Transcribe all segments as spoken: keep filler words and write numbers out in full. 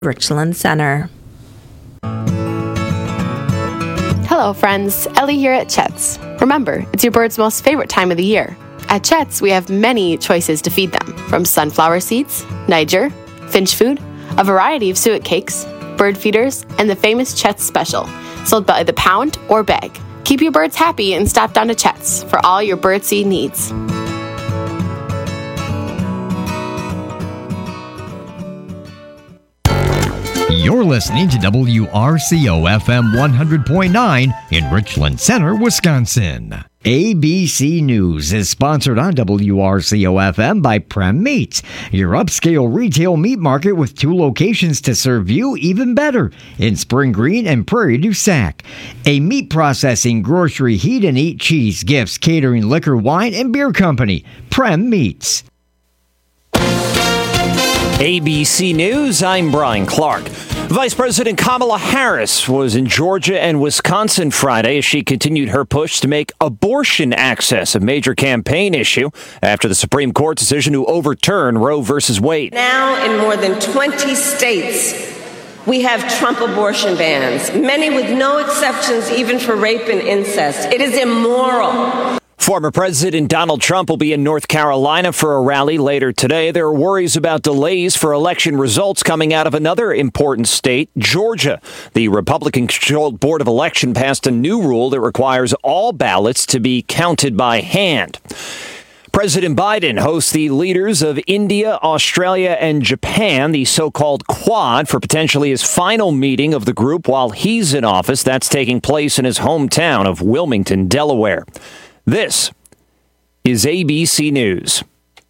Richland Center. Hello, friends. Ellie here at Chet's. Remember, it's your bird's most favorite time of the year. At Chet's, we have many choices to feed them, from sunflower seeds, Niger, finch food, a variety of suet cakes, bird feeders, and the famous Chet's Special, sold by the pound or bag. Keep your birds happy and stop down to Chet's for all your birdseed needs. You're listening to W R C O F M one hundred point nine in Richland Center, Wisconsin. A B C News is sponsored on W R C O F M by Prem Meats, your upscale retail meat market with two locations to serve you even better in Spring Green and Prairie du Sac. A meat processing, grocery, heat and eat, cheese, gifts, catering, liquor, wine, and beer company. Prem Meats. A B C News, I'm Brian Clark. Vice President Kamala Harris was in Georgia and Wisconsin Friday as she continued her push to make abortion access a major campaign issue after the Supreme Court decision to overturn Roe versus Wade. Now in more than twenty states, we have Trump abortion bans, many with no exceptions even for rape and incest. It is immoral. Former President Donald Trump will be in North Carolina for a rally later today. There are worries about delays for election results coming out of another important state, Georgia. The Republican-controlled Board of Election passed a new rule that requires all ballots to be counted by hand. President Biden hosts the leaders of India, Australia, and Japan, the so-called Quad, for potentially his final meeting of the group while he's in office. That's taking place in his hometown of Wilmington, Delaware. This is A B C News.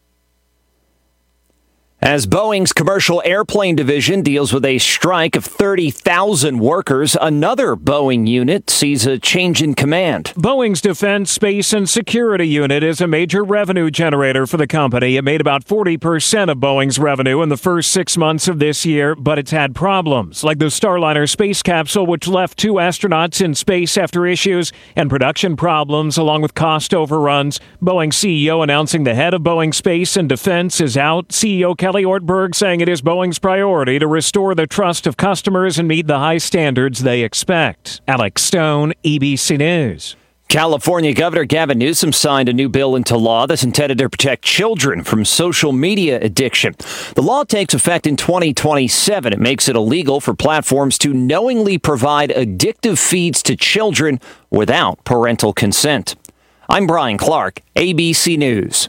As Boeing's commercial airplane division deals with a strike of thirty thousand workers, another Boeing unit sees a change in command. Boeing's Defense, Space, and Security Unit is a major revenue generator for the company. It made about forty percent of Boeing's revenue in the first six months of this year, but it's had problems, like the Starliner space capsule, which left two astronauts in space after issues and production problems, along with cost overruns. Boeing C E O announcing the head of Boeing Space and Defense is out. C E O Kelly Ortberg saying it is Boeing's priority to restore the trust of customers and meet the high standards they expect. Alex Stone, A B C News. California Governor Gavin Newsom signed a new bill into law that's intended to protect children from social media addiction. The law takes effect in twenty twenty-seven. It makes it illegal for platforms to knowingly provide addictive feeds to children without parental consent. I'm Brian Clark, A B C News.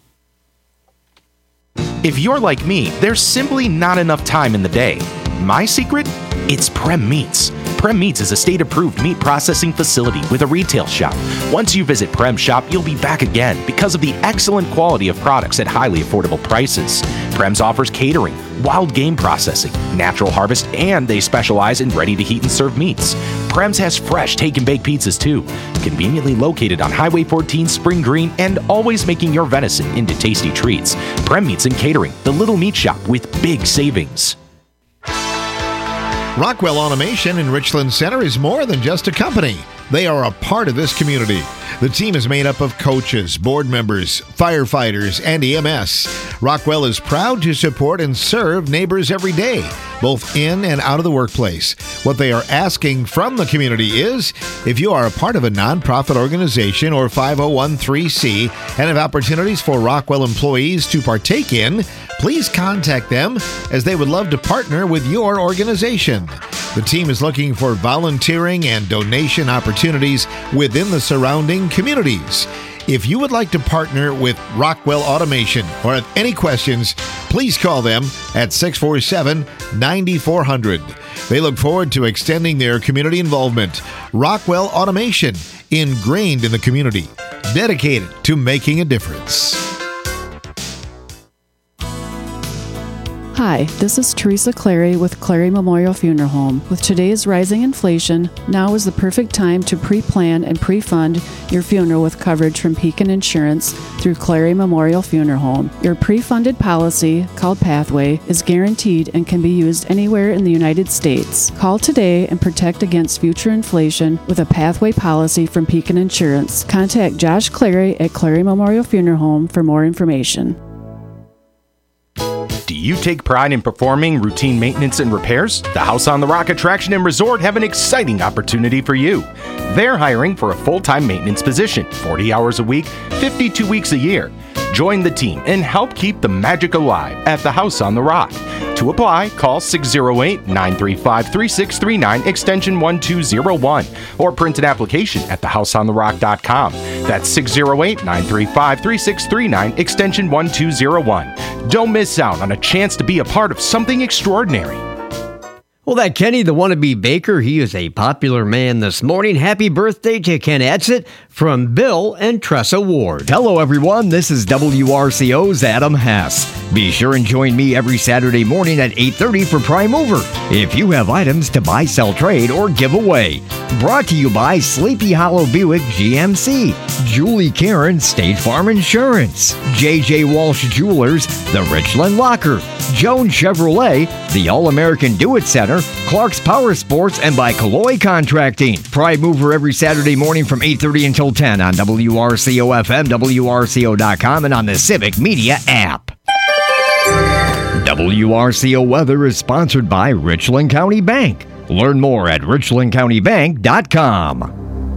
If you're like me, there's simply not enough time in the day. My secret? It's Prem Meats. Prem Meats is a state-approved meat processing facility with a retail shop. Once you visit Prem Shop, you'll be back again because of the excellent quality of products at highly affordable prices. Prem's offers catering, wild game processing, natural harvest, and they specialize in ready-to-heat and serve meats. Prem's has fresh take-and-bake pizzas too, conveniently located on Highway fourteen, Spring Green, and always making your venison into tasty treats. Prem Meats and Catering, the little meat shop with big savings. Rockwell Automation in Richland Center is more than just a company. They are a part of this community. The team is made up of coaches, board members, firefighters, and E M S. Rockwell is proud to support and serve neighbors every day, both in and out of the workplace. What they are asking from the community is, if you are a part of a nonprofit organization or five oh one c and have opportunities for Rockwell employees to partake in, please contact them as they would love to partner with your organization. The team is looking for volunteering and donation opportunities within the surrounding communities. If you would like to partner with Rockwell Automation or have any questions, please call them at six four seven, nine four zero zero. They look forward to extending their community involvement. Rockwell Automation, ingrained in the community, dedicated to making a difference. Hi, this is Teresa Clary with Clary Memorial Funeral Home. With today's rising inflation, now is the perfect time to pre-plan and pre-fund your funeral with coverage from Pekin Insurance through Clary Memorial Funeral Home. Your pre-funded policy, called Pathway, is guaranteed and can be used anywhere in the United States. Call today and protect against future inflation with a Pathway policy from Pekin Insurance. Contact Josh Clary at Clary Memorial Funeral Home for more information. Do you take pride in performing routine maintenance and repairs? The House on the Rock Attraction and Resort have an exciting opportunity for you. They're hiring for a full-time maintenance position, forty hours a week, fifty-two weeks a year. Join the team and help keep the magic alive at the House on the Rock. To apply, call six oh eight, nine three five, three six three nine, extension one two oh one, or print an application at the house on the rock dot com. That's six oh eight, nine three five, three six three nine, extension one two oh one. Don't miss out on a chance to be a part of something extraordinary. Well, that Kenny, the wannabe baker, he is a popular man this morning. Happy birthday to Ken Edsett from Bill and Tressa Ward. Hello, everyone. This is W R C O's Adam Hess. Be sure and join me every Saturday morning at eight thirty for Prime Mover if you have items to buy, sell, trade, or give away. Brought to you by Sleepy Hollow Buick G M C, Julie Karen State Farm Insurance, J J Walsh Jewelers, the Richland Locker, Jones Chevrolet, the All-American Do-It Center, Clark's Power Sports, and by Calloy Contracting. Prime Mover every Saturday morning from eight thirty until ten on W R C O F M, W R C O dot com, and on the Civic Media app. W R C O Weather is sponsored by Richland County Bank. Learn more at richland county bank dot com.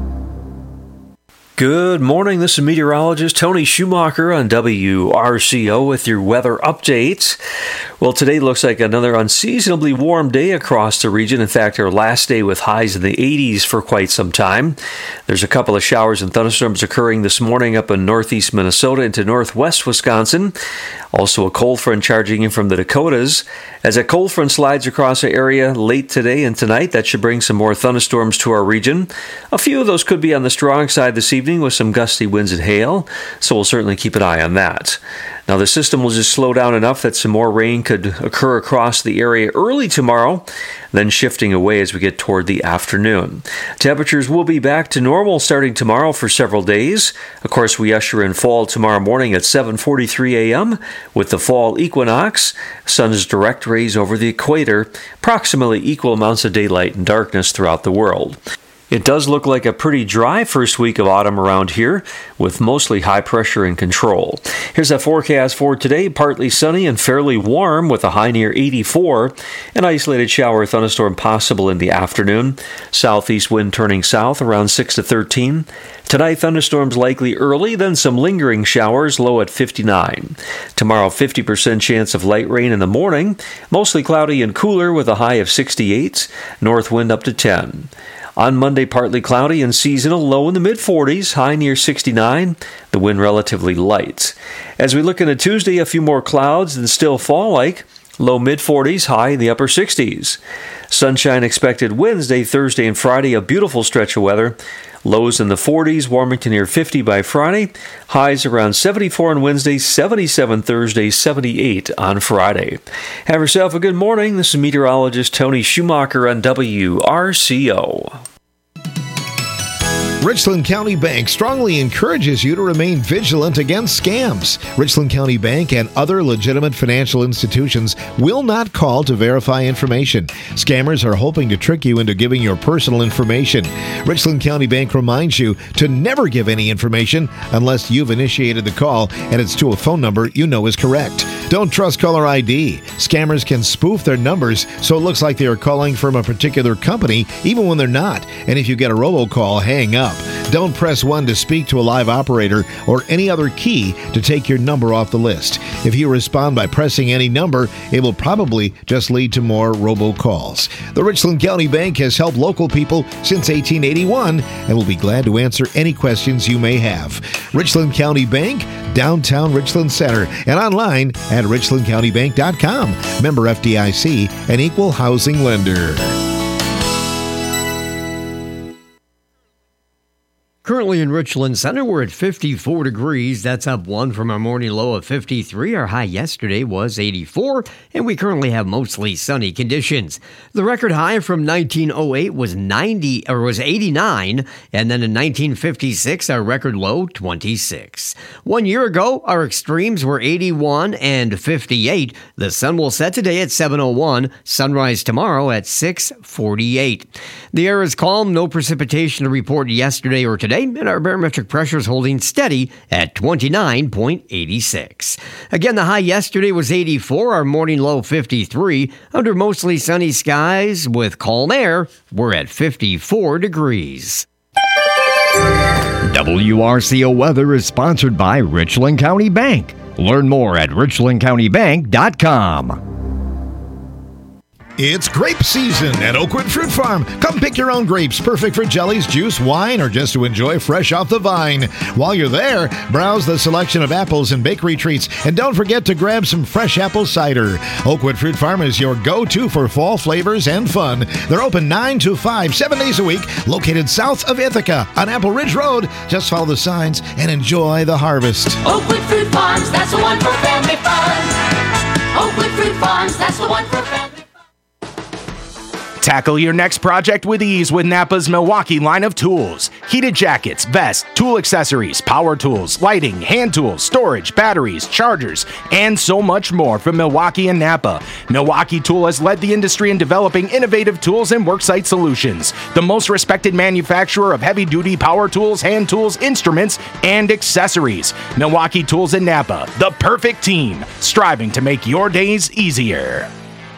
Good morning. This is meteorologist Tony Schumacher on W R C O with your weather updates. Well, today looks like another unseasonably warm day across the region. In fact, our last day with highs in the eighties for quite some time. There's a couple of showers and thunderstorms occurring this morning up in northeast Minnesota into northwest Wisconsin. Also a cold front charging in from the Dakotas. As a cold front slides across the area late today and tonight, that should bring some more thunderstorms to our region. A few of those could be on the strong side this evening with some gusty winds and hail, so we'll certainly keep an eye on that. Now, the system will just slow down enough that some more rain could occur across the area early tomorrow, then shifting away as we get toward the afternoon. Temperatures will be back to normal starting tomorrow for several days. Of course, we usher in fall tomorrow morning at seven forty-three a.m. with the fall equinox. Sun's direct rays over the equator, approximately equal amounts of daylight and darkness throughout the world. It does look like a pretty dry first week of autumn around here, with mostly high pressure in control. Here's a forecast for today. Partly sunny and fairly warm with a high near eighty-four. An isolated shower or thunderstorm possible in the afternoon. Southeast wind turning south around six to thirteen. Tonight, thunderstorms likely early, then some lingering showers, low at fifty-nine. Tomorrow, fifty percent chance of light rain in the morning. Mostly cloudy and cooler with a high of sixty-eight. North wind up to ten. On Monday, partly cloudy and seasonal, low in the mid-forties, high near sixty-nine, the wind relatively light. As we look into Tuesday, a few more clouds and still fall-like, low mid-forties, high in the upper sixties. Sunshine expected Wednesday, Thursday, and Friday, a beautiful stretch of weather. Lows in the forties, warming to near fifty by Friday. Highs around seventy-four on Wednesday, seventy-seven Thursday, seventy-eight on Friday. Have yourself a good morning. This is meteorologist Tony Schumacher on W R C O. Richland County Bank strongly encourages you to remain vigilant against scams. Richland County Bank and other legitimate financial institutions will not call to verify information. Scammers are hoping to trick you into giving your personal information. Richland County Bank reminds you to never give any information unless you've initiated the call and it's to a phone number you know is correct. Don't trust caller I D. Scammers can spoof their numbers so it looks like they are calling from a particular company even when they're not. And if you get a robocall, hang up. Don't press one to speak to a live operator or any other key to take your number off the list. If you respond by pressing any number, it will probably just lead to more robocalls. The Richland County Bank has helped local people since eighteen eighty-one and will be glad to answer any questions you may have. Richland County Bank, downtown Richland Center, and online at richland county bank dot com. Member F D I C, an equal housing lender. Currently in Richland Center, we're at fifty-four degrees. That's up one from our morning low of fifty-three. Our high yesterday was eighty-four, and we currently have mostly sunny conditions. The record high from nineteen oh eight was ninety or was eighty-nine, and then in nineteen fifty-six, our record low twenty-six. One year ago, our extremes were eighty-one and fifty-eight. The sun will set today at seven oh one. Sunrise tomorrow at six forty-eight. The air is calm. No precipitation to report yesterday or today. today, and our barometric pressure is holding steady at twenty-nine point eight six. Again, the high yesterday was eighty-four, our morning low fifty-three. Under mostly sunny skies with calm air, we're at fifty-four degrees. W R C O weather is sponsored by Richland County Bank. Learn more at richland county bank dot com. It's grape season at Oakwood Fruit Farm. Come pick your own grapes, perfect for jellies, juice, wine, or just to enjoy fresh off the vine. While you're there, browse the selection of apples and bakery treats, and don't forget to grab some fresh apple cider. Oakwood Fruit Farm is your go-to for fall flavors and fun. They're open nine to five, seven days a week, located south of Ithaca on Apple Ridge Road. Just follow the signs and enjoy the harvest. Oakwood Fruit Farms, that's the one for family fun. Oakwood Fruit Farms, that's the one for family fun. Tackle your next project with ease with Napa's Milwaukee line of tools. Heated jackets, vests, tool accessories, power tools, lighting, hand tools, storage, batteries, chargers, and so much more from Milwaukee and Napa. Milwaukee Tool has led the industry in developing innovative tools and worksite solutions. The most respected manufacturer of heavy-duty power tools, hand tools, instruments, and accessories. Milwaukee Tools and Napa, the perfect team, striving to make your days easier.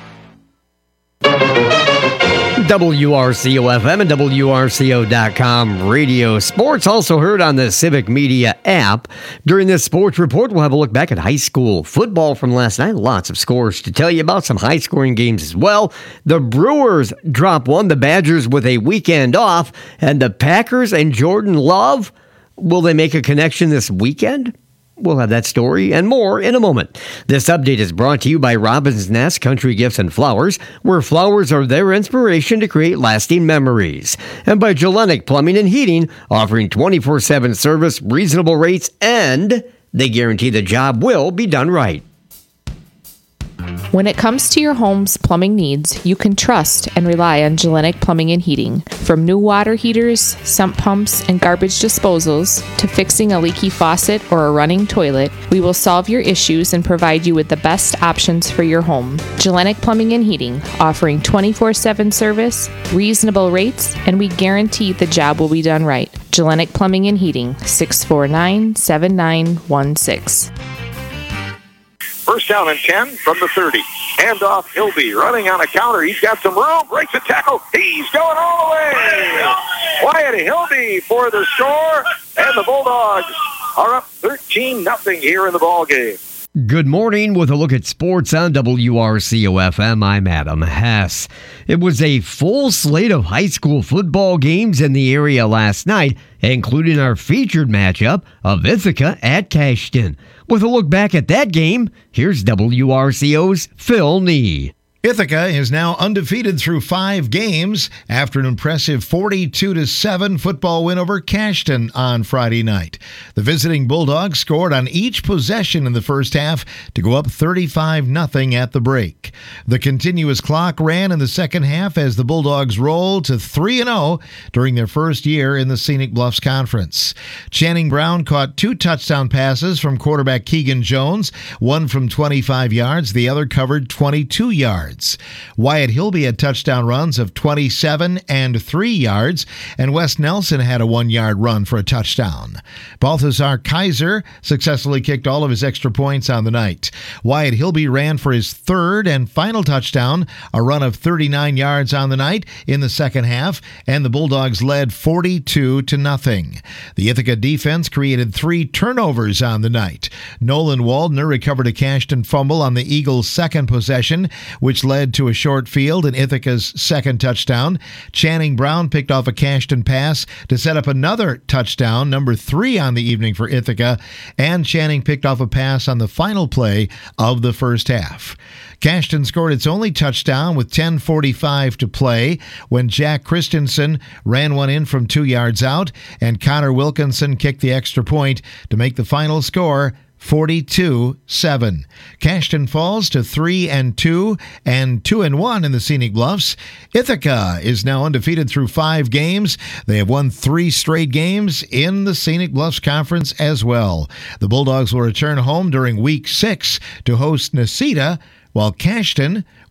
W R C O F M and W R C O dot com radio sports, also heard on the Civic Media app. During this sports report, we'll have a look back at high school football from last night. Lots of scores to tell you about, some high-scoring games as well. The Brewers drop one, the Badgers with a weekend off, and the Packers and Jordan Love, will they make a connection this weekend? We'll have that story and more in a moment. This update is brought to you by Robin's Nest Country Gifts and Flowers, where flowers are their inspiration to create lasting memories. And by Gelenic Plumbing and Heating, offering twenty-four seven service, reasonable rates, and they guarantee the job will be done right. When it comes to your home's plumbing needs, you can trust and rely on Gelenic Plumbing and Heating. From new water heaters, sump pumps, and garbage disposals, to fixing a leaky faucet or a running toilet, we will solve your issues and provide you with the best options for your home. Gelenic Plumbing and Heating, offering twenty-four seven service, reasonable rates, and we guarantee the job will be done right. Gelenic Plumbing and Heating, six four nine, seven nine one six. First down and ten from the thirty. Handoff, Hilby running on a counter. He's got some room, breaks a tackle. He's going all the way. Wyatt Hilby for the score, and the Bulldogs are up thirteen nothing here in the ball game. Good morning with a look at sports on W R C O F M. I'm Adam Hess. It was a full slate of high school football games in the area last night, including our featured matchup of Ithaca at Cashton. With a look back at that game, here's W R C O's Phil Nee. Ithaca is now undefeated through five games after an impressive forty-two to seven football win over Cashton on Friday night. The visiting Bulldogs scored on each possession in the first half to go up thirty-five nothing at the break. The continuous clock ran in the second half as the Bulldogs rolled to three and oh during their first year in the Scenic Bluffs Conference. Channing Brown caught two touchdown passes from quarterback Keegan Jones, one from twenty-five yards, the other covered twenty-two yards. Wyatt Hilby had touchdown runs of twenty-seven and three yards, and Wes Nelson had a one-yard run for a touchdown. Balthazar Kaiser successfully kicked all of his extra points on the night. Wyatt Hilby ran for his third and final touchdown, a run of thirty-nine yards on the night in the second half, and the Bulldogs led forty-two to nothing. The Ithaca defense created three turnovers on the night. Nolan Waldner recovered a Cashton fumble on the Eagles' second possession, which led to a short field and Ithaca's second touchdown. Channing Brown picked off a Cashton pass to set up another touchdown, number three on the evening for Ithaca, and Channing picked off a pass on the final play of the first half. Cashton scored its only touchdown with ten forty-five to play when Jack Christensen ran one in from two yards out, and Connor Wilkinson kicked the extra point to make the final score forty-two seven. Cashton falls to three and two and two and one in the Scenic Bluffs. Ithaca is now undefeated through five games. They have won three straight games in the Scenic Bluffs Conference as well. The Bulldogs will return home during week six to host Necedah, while Cashton will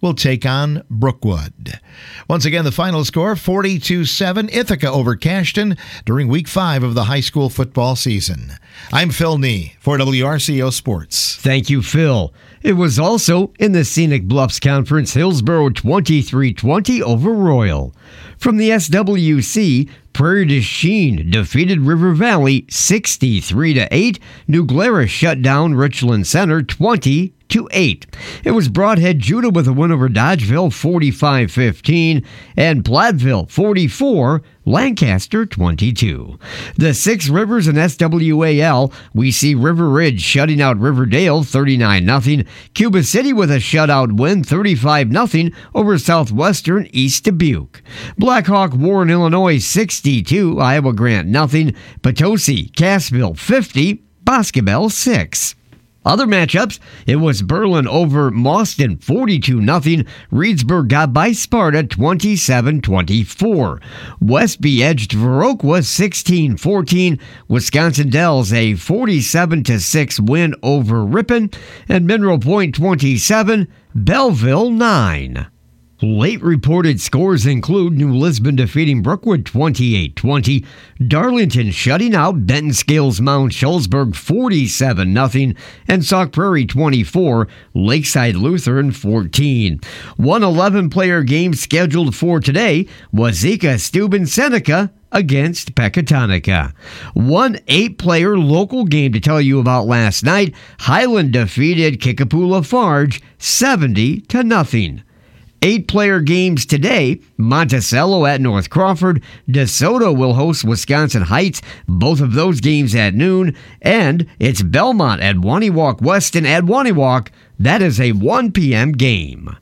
will take on Brookwood. Once again, the final score, forty-two seven, Ithaca over Cashton during week five of the high school football season. I'm Phil Nee for W R C O Sports. Thank you, Phil. It was also in the Scenic Bluffs Conference, Hillsboro twenty-three twenty over Royal. From the S W C, Prairie du Chien defeated River Valley sixty-three to eight. New Glarus shut down Richland Center twenty to eight. It was Broadhead Judah with a win over Dodgeville forty-five fifteen and Platteville forty-four, Lancaster twenty-two. The Six Rivers and S W A L, we see River Ridge shutting out Riverdale thirty-nine nothing. Cuba City with a shutout win thirty-five nothing over Southwestern East Dubuque. Blackhawk Warren, Illinois sixty-two, Iowa Grant nothing. Potosi, Cassville fifty, Boscobel six. Other matchups, it was Berlin over Mauston forty-two nothing. Reedsburg got by Sparta twenty-seven twenty-four. Westby edged Viroqua sixteen fourteen. Wisconsin Dells a forty-seven to six win over Ripon. And Mineral Point twenty-seven, Belleville nine. Late reported scores include New Lisbon defeating Brookwood twenty-eight twenty, Darlington shutting out Benton Scales Mount Schulzberg forty-seven nothing, and Sauk Prairie twenty-four, Lakeside Lutheran fourteen. One eleven-player game scheduled for today, Wazeeka Steuben Seneca against Pecatonica. One eight-player local game to tell you about last night, Highland defeated Kickapoo Lafarge seventy to nothing. Eight-player games today, Monticello at North Crawford, DeSoto will host Wisconsin Heights, both of those games at noon, and it's Belmont at Waniwak Weston at Waniwak. That is a one p.m. game.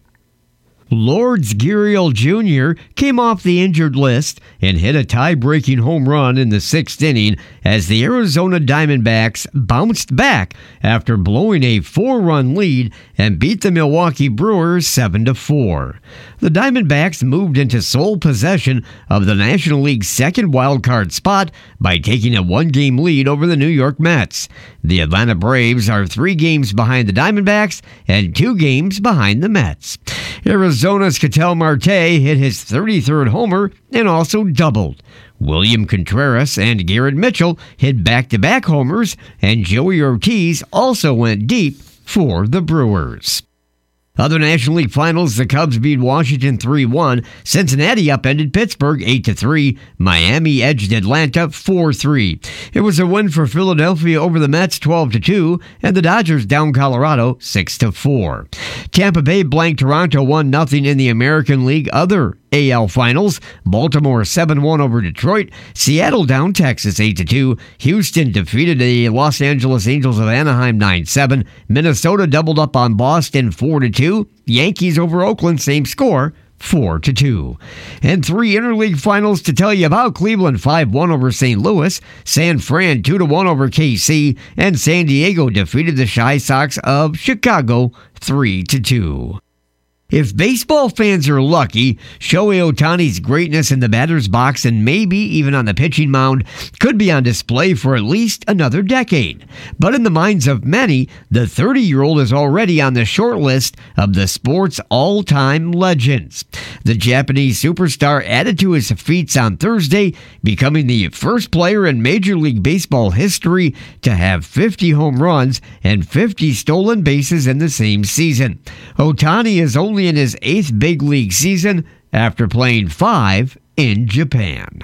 Lourdes Guriel Junior came off the injured list and hit a tie-breaking home run in the sixth inning as the Arizona Diamondbacks bounced back after blowing a four-run lead and beat the Milwaukee Brewers seven to four. The Diamondbacks moved into sole possession of the National League's second wildcard spot by taking a one-game lead over the New York Mets. The Atlanta Braves are three games behind the Diamondbacks and two games behind the Mets. Arizona's Ketel Marte hit his thirty-third homer and also doubled. William Contreras and Garrett Mitchell hit back-to-back homers, and Joey Ortiz also went deep for the Brewers. Other National League finals, the Cubs beat Washington three one. Cincinnati upended Pittsburgh eight to three. Miami edged Atlanta four three. It was a win for Philadelphia over the Mets twelve to two, and the Dodgers down Colorado six to four. Tampa Bay blanked Toronto one nothing in the American League Other A L Finals. Baltimore seven one over Detroit. Seattle down Texas eight to two. Houston defeated the Los Angeles Angels of Anaheim nine seven. Minnesota doubled up on Boston four to two. Yankees over Oakland, same score, four to two. And three interleague finals to tell you about: Cleveland five one over Saint Louis, San Fran two to one over K C, and San Diego defeated the Chi Sox of Chicago three to two. If baseball fans are lucky, Shohei Ohtani's greatness in the batter's box and maybe even on the pitching mound could be on display for at least another decade. But in the minds of many, the thirty-year-old is already on the short list of the sport's all-time legends. The Japanese superstar added to his feats on Thursday, becoming the first player in Major League Baseball history to have fifty home runs and fifty stolen bases in the same season. Ohtani is only in his eighth big league season after playing five in Japan.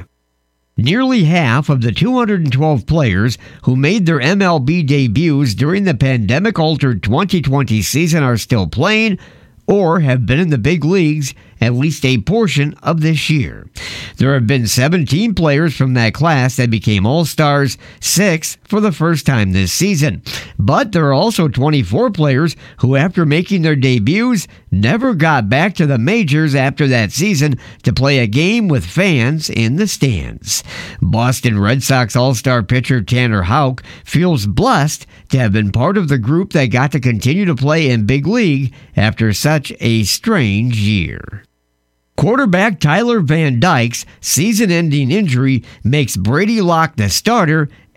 Nearly half of the two hundred twelve players who made their M L B debuts during the pandemic-altered twenty twenty season are still playing or have been in the big leagues at least a portion of this year. There have been seventeen players from that class that became All-Stars, six for the first time this season. But there are also twenty-four players who, after making their debuts, never got back to the majors after that season to play a game with fans in the stands. Boston Red Sox All-Star pitcher Tanner Houck feels blessed to have been part of the group that got to continue to play in big league after such a strange year. Quarterback Tyler Van Dyke's season-ending injury makes Brady Locke the starter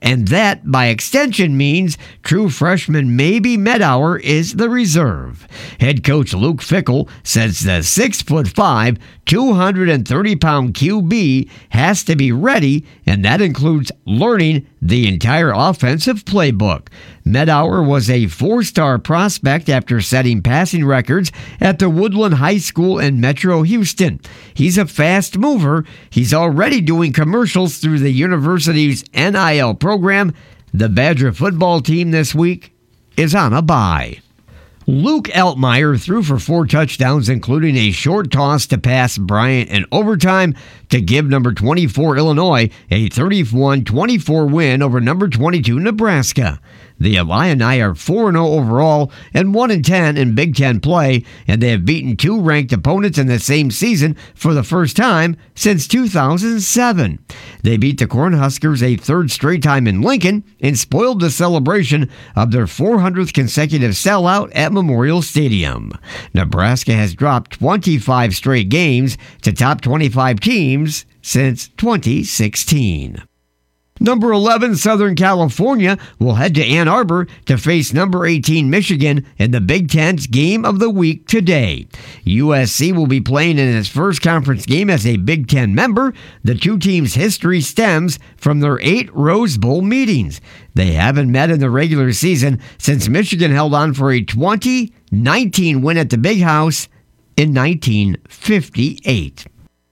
and that, by extension, means true freshman maybe Medower is the reserve. Head coach Luke Fickell says the six foot five, two hundred thirty pound Q B has to be ready, and that includes learning the entire offensive playbook. Medower was a four-star prospect after setting passing records at the Woodland High School in Metro Houston. He's a fast mover. He's already doing commercials through the university's N I L program. The Badger football team this week is on a bye. Luke Altmaier threw for four touchdowns, including a short toss to pass Bryant in overtime to give number twenty-four Illinois a thirty-one twenty-four win over number twenty-two Nebraska. The Illini are four and oh overall and one and ten in Big Ten play, and they have beaten two ranked opponents in the same season for the first time since two thousand seven. They beat the Cornhuskers a third straight time in Lincoln and spoiled the celebration of their four hundredth consecutive sellout at Memorial Stadium. Nebraska has dropped twenty-five straight games to top twenty-five teams since twenty sixteen. Number eleven, Southern California, will head to Ann Arbor to face number eighteen, Michigan, in the Big Ten's Game of the Week today. U S C will be playing in its first conference game as a Big Ten member. The two teams' history stems from their eight Rose Bowl meetings. They haven't met in the regular season since Michigan held on for a twenty nineteen win at the Big House in nineteen fifty-eight.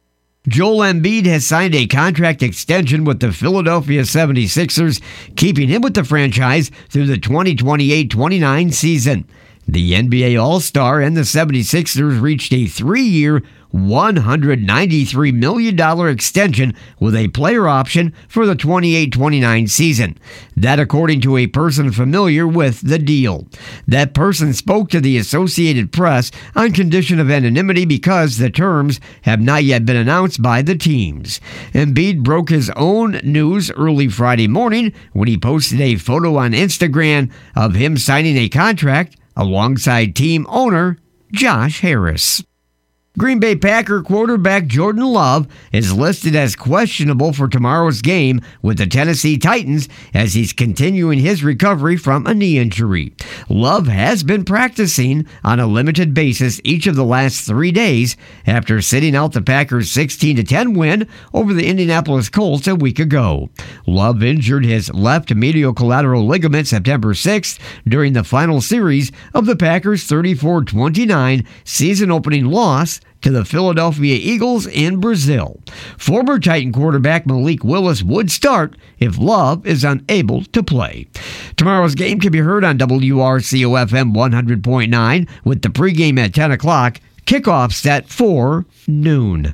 Joel Embiid has signed a contract extension with the Philadelphia seventy-sixers, keeping him with the franchise through the twenty twenty-eight twenty-nine season. The N B A All-Star and the seventy-sixers reached a three-year, one hundred ninety-three million dollars extension with a player option for the twenty-eight twenty-nine season. That according to a person familiar with the deal. That person spoke to the Associated Press on condition of anonymity because the terms have not yet been announced by the teams. Embiid broke his own news early Friday morning when he posted a photo on Instagram of him signing a contract alongside team owner Josh Harris. Green Bay Packer quarterback Jordan Love is listed as questionable for tomorrow's game with the Tennessee Titans as he's continuing his recovery from a knee injury. Love has been practicing on a limited basis each of the last three days after sitting out the Packers' sixteen to ten win over the Indianapolis Colts a week ago. Love injured his left medial collateral ligament September sixth during the final series of the Packers' thirty-four twenty-nine season-opening loss to the Philadelphia Eagles in Brazil. Former Titan quarterback Malik Willis would start if Love is unable to play. Tomorrow's game can be heard on W R C O F M one hundred point nine with the pregame at ten o'clock, kickoffs at four noon.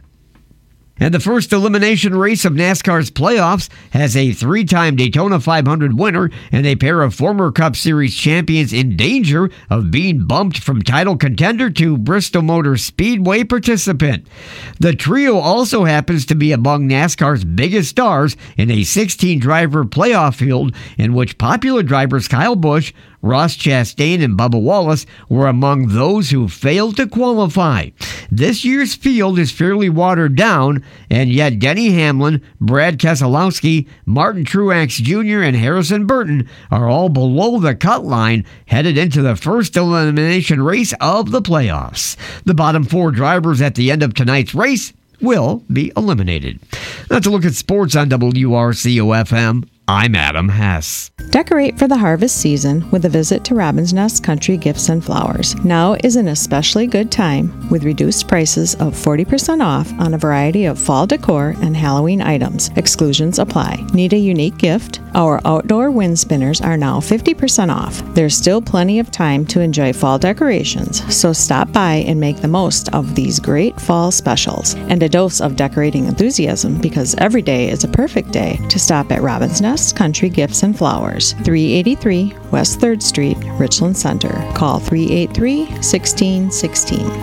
And the first elimination race of NASCAR's playoffs has a three-time Daytona five hundred winner and a pair of former Cup Series champions in danger of being bumped from title contender to Bristol Motor Speedway participant. The trio also happens to be among NASCAR's biggest stars in a sixteen-driver playoff field in which popular drivers Kyle Busch, Ross Chastain, and Bubba Wallace were among those who failed to qualify. This year's field is fairly watered down, and yet Denny Hamlin, Brad Keselowski, Martin Truex Junior, and Harrison Burton are all below the cut line headed into the first elimination race of the playoffs. The bottom four drivers at the end of tonight's race will be eliminated. Now to look at sports on W R C O F M. I'm Adam Hess. Decorate for the harvest season with a visit to Robin's Nest Country Gifts and Flowers. Now is an especially good time with reduced prices of forty percent off on a variety of fall decor and Halloween items. Exclusions apply. Need a unique gift? Our outdoor wind spinners are now fifty percent off. There's still plenty of time to enjoy fall decorations, so stop by and make the most of these great fall specials. And a dose of decorating enthusiasm, because every day is a perfect day to stop at Robin's Nest Country Gifts and Flowers, three eighty-three West third Street, Richland Center. Call three eight three, one six one six.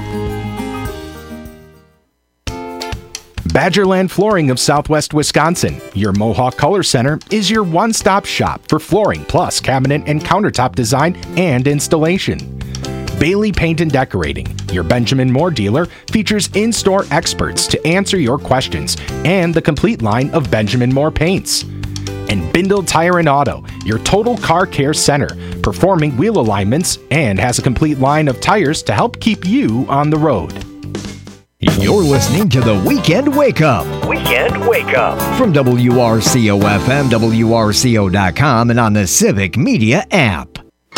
Badgerland Flooring of Southwest Wisconsin, your Mohawk Color Center, is your one-stop shop for flooring plus cabinet and countertop design and installation. Bailey Paint and Decorating, your Benjamin Moore dealer, features in-store experts to answer your questions and the complete line of Benjamin Moore paints. and Bindle Tire and Auto, your total car care center, performing wheel alignments and has a complete line of tires to help keep you on the road. You're listening to the Weekend Wake Up. Weekend Wake Up. From W R C O F M, W R C O dot com, and on the Civic Media app.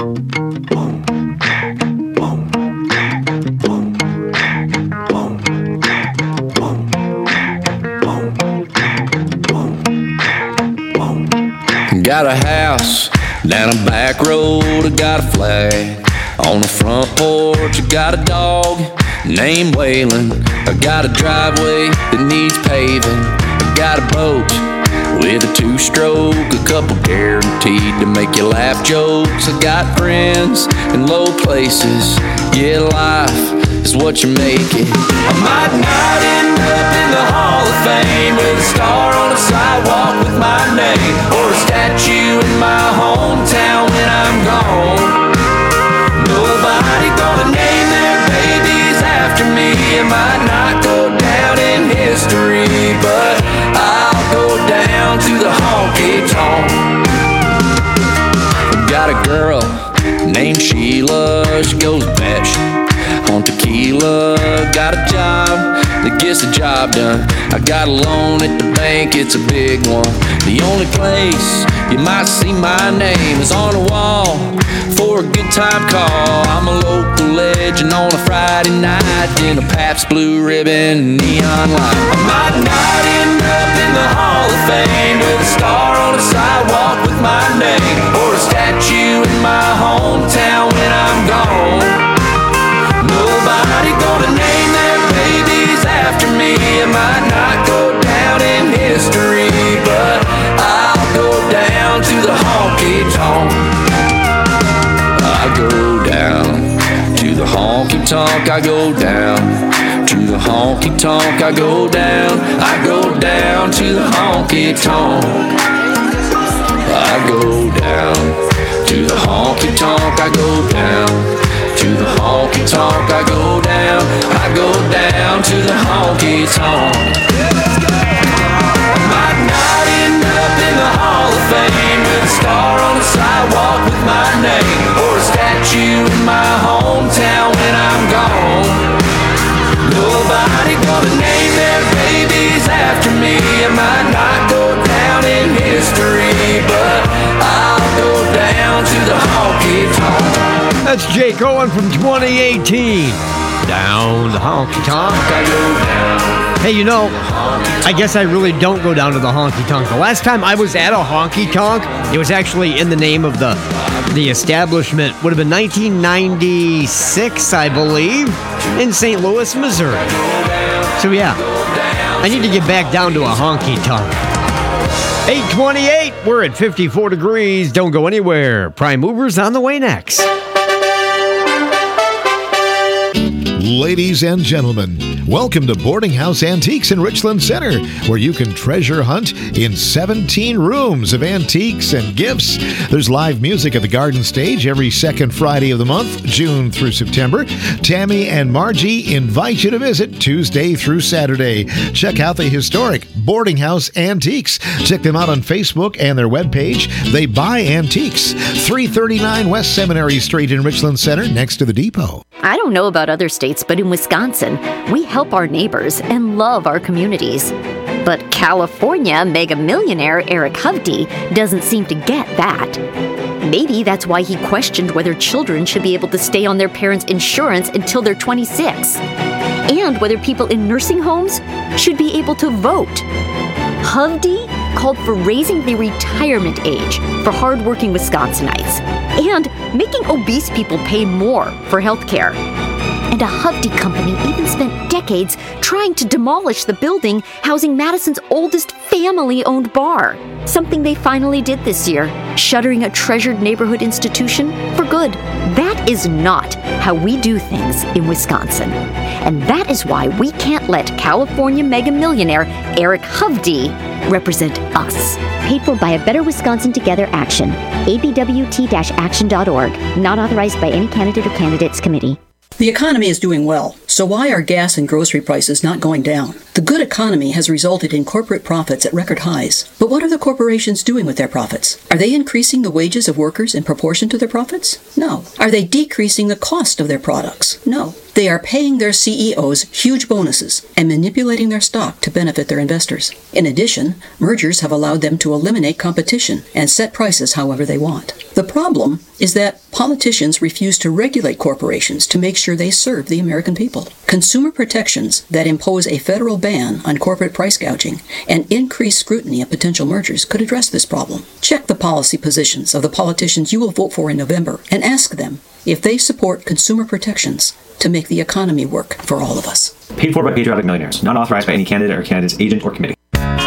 Got a house down a back road, I got a flag on the front porch, I got a dog named Waylon, I got a driveway that needs paving, I got a boat with a two-stroke, a couple guaranteed to make you laugh jokes, I got friends in low places, yeah, life is what you make it. I might not end up in the Hall of Fame with a star on a sidewalk with my name, or a statue in my hometown when I'm gone. Nobody gonna name their babies after me. It might not go down in history, but I'll go down to the honky tonk. Got a girl named Sheila, she goes batshit on tequila. Got a job that gets the job done. I got a loan at the bank, it's a big one. The only place you might see my name is on a wall for a good time call. I'm a local legend on a Friday night in a Pabst Blue Ribbon neon light. I might not end up in the Hall of Fame with a star on a sidewalk with my name, or a statue in my hometown when I'm gone. Nobody gonna name their babies after me. It might not go down in history, but I'll go down to the honky tonk. I go down to the honky tonk. I go down to the honky tonk. I go down. I go down to the honky tonk. I go down to the honky tonk. I go down to the honky tonk, I go down, I go down to the honky tonk. I might not end up in the Hall of Fame with a star on the sidewalk with my name, or a statue in my hometown when I'm gone. Nobody gonna name their babies after me. It might not go down in history, but I'll go down to the honky tonk. That's Jake Owen from twenty eighteen. Down the honky tonk. I go down. Hey, you know, I guess I really don't go down to the honky tonk. The last time I was at a honky tonk, it was actually in the name of the the establishment. Would have been nineteen ninety-six, I believe, in Saint Louis, Missouri. So yeah, I need to get back down to a honky tonk. eight twenty-eight, we're at fifty-four degrees. Don't go anywhere. Prime Movers on the way next. Ladies and gentlemen, welcome to Boarding House Antiques in Richland Center, where you can treasure hunt in seventeen rooms of antiques and gifts. There's live music at the Garden Stage every second Friday of the month, June through September. Tammy and Margie invite you to visit Tuesday through Saturday. Check out the historic Boarding House Antiques. Check them out on Facebook and their webpage. They buy antiques. three thirty-nine West Seminary Street in Richland Center, next to the depot. I don't know about other states, but in Wisconsin, we help our neighbors and love our communities. But California mega millionaire Eric Hovde doesn't seem to get that. Maybe that's why he questioned whether children should be able to stay on their parents' insurance until they're twenty-six, and whether people in nursing homes should be able to vote. Hovde called for raising the retirement age for hardworking Wisconsinites and making obese people pay more for health care. And a Hovde company even spent decades trying to demolish the building housing Madison's oldest family-owned bar. Something they finally did this year, shuttering a treasured neighborhood institution for good. That is not how we do things in Wisconsin. And that is why we can't let California mega millionaire Eric Hovde represent us. Paid for by a Better Wisconsin Together Action. A B W T action dot org. Not authorized by any candidate or candidates committee. The economy is doing well, so why are gas and grocery prices not going down? The good economy has resulted in corporate profits at record highs. But what are the corporations doing with their profits? Are they increasing the wages of workers in proportion to their profits? No. Are they decreasing the cost of their products? No. They are paying their C E Os huge bonuses and manipulating their stock to benefit their investors. In addition, mergers have allowed them to eliminate competition and set prices however they want. The problem is that politicians refuse to regulate corporations to make sure they serve the American people. Consumer protections that impose a federal ban on corporate price gouging and increased scrutiny of potential mergers could address this problem. Check the policy positions of the politicians you will vote for in November and ask them if they support consumer protections to make the economy work for all of us. Paid for by patriotic millionaires, not authorized by any candidate or candidate's agent or committee.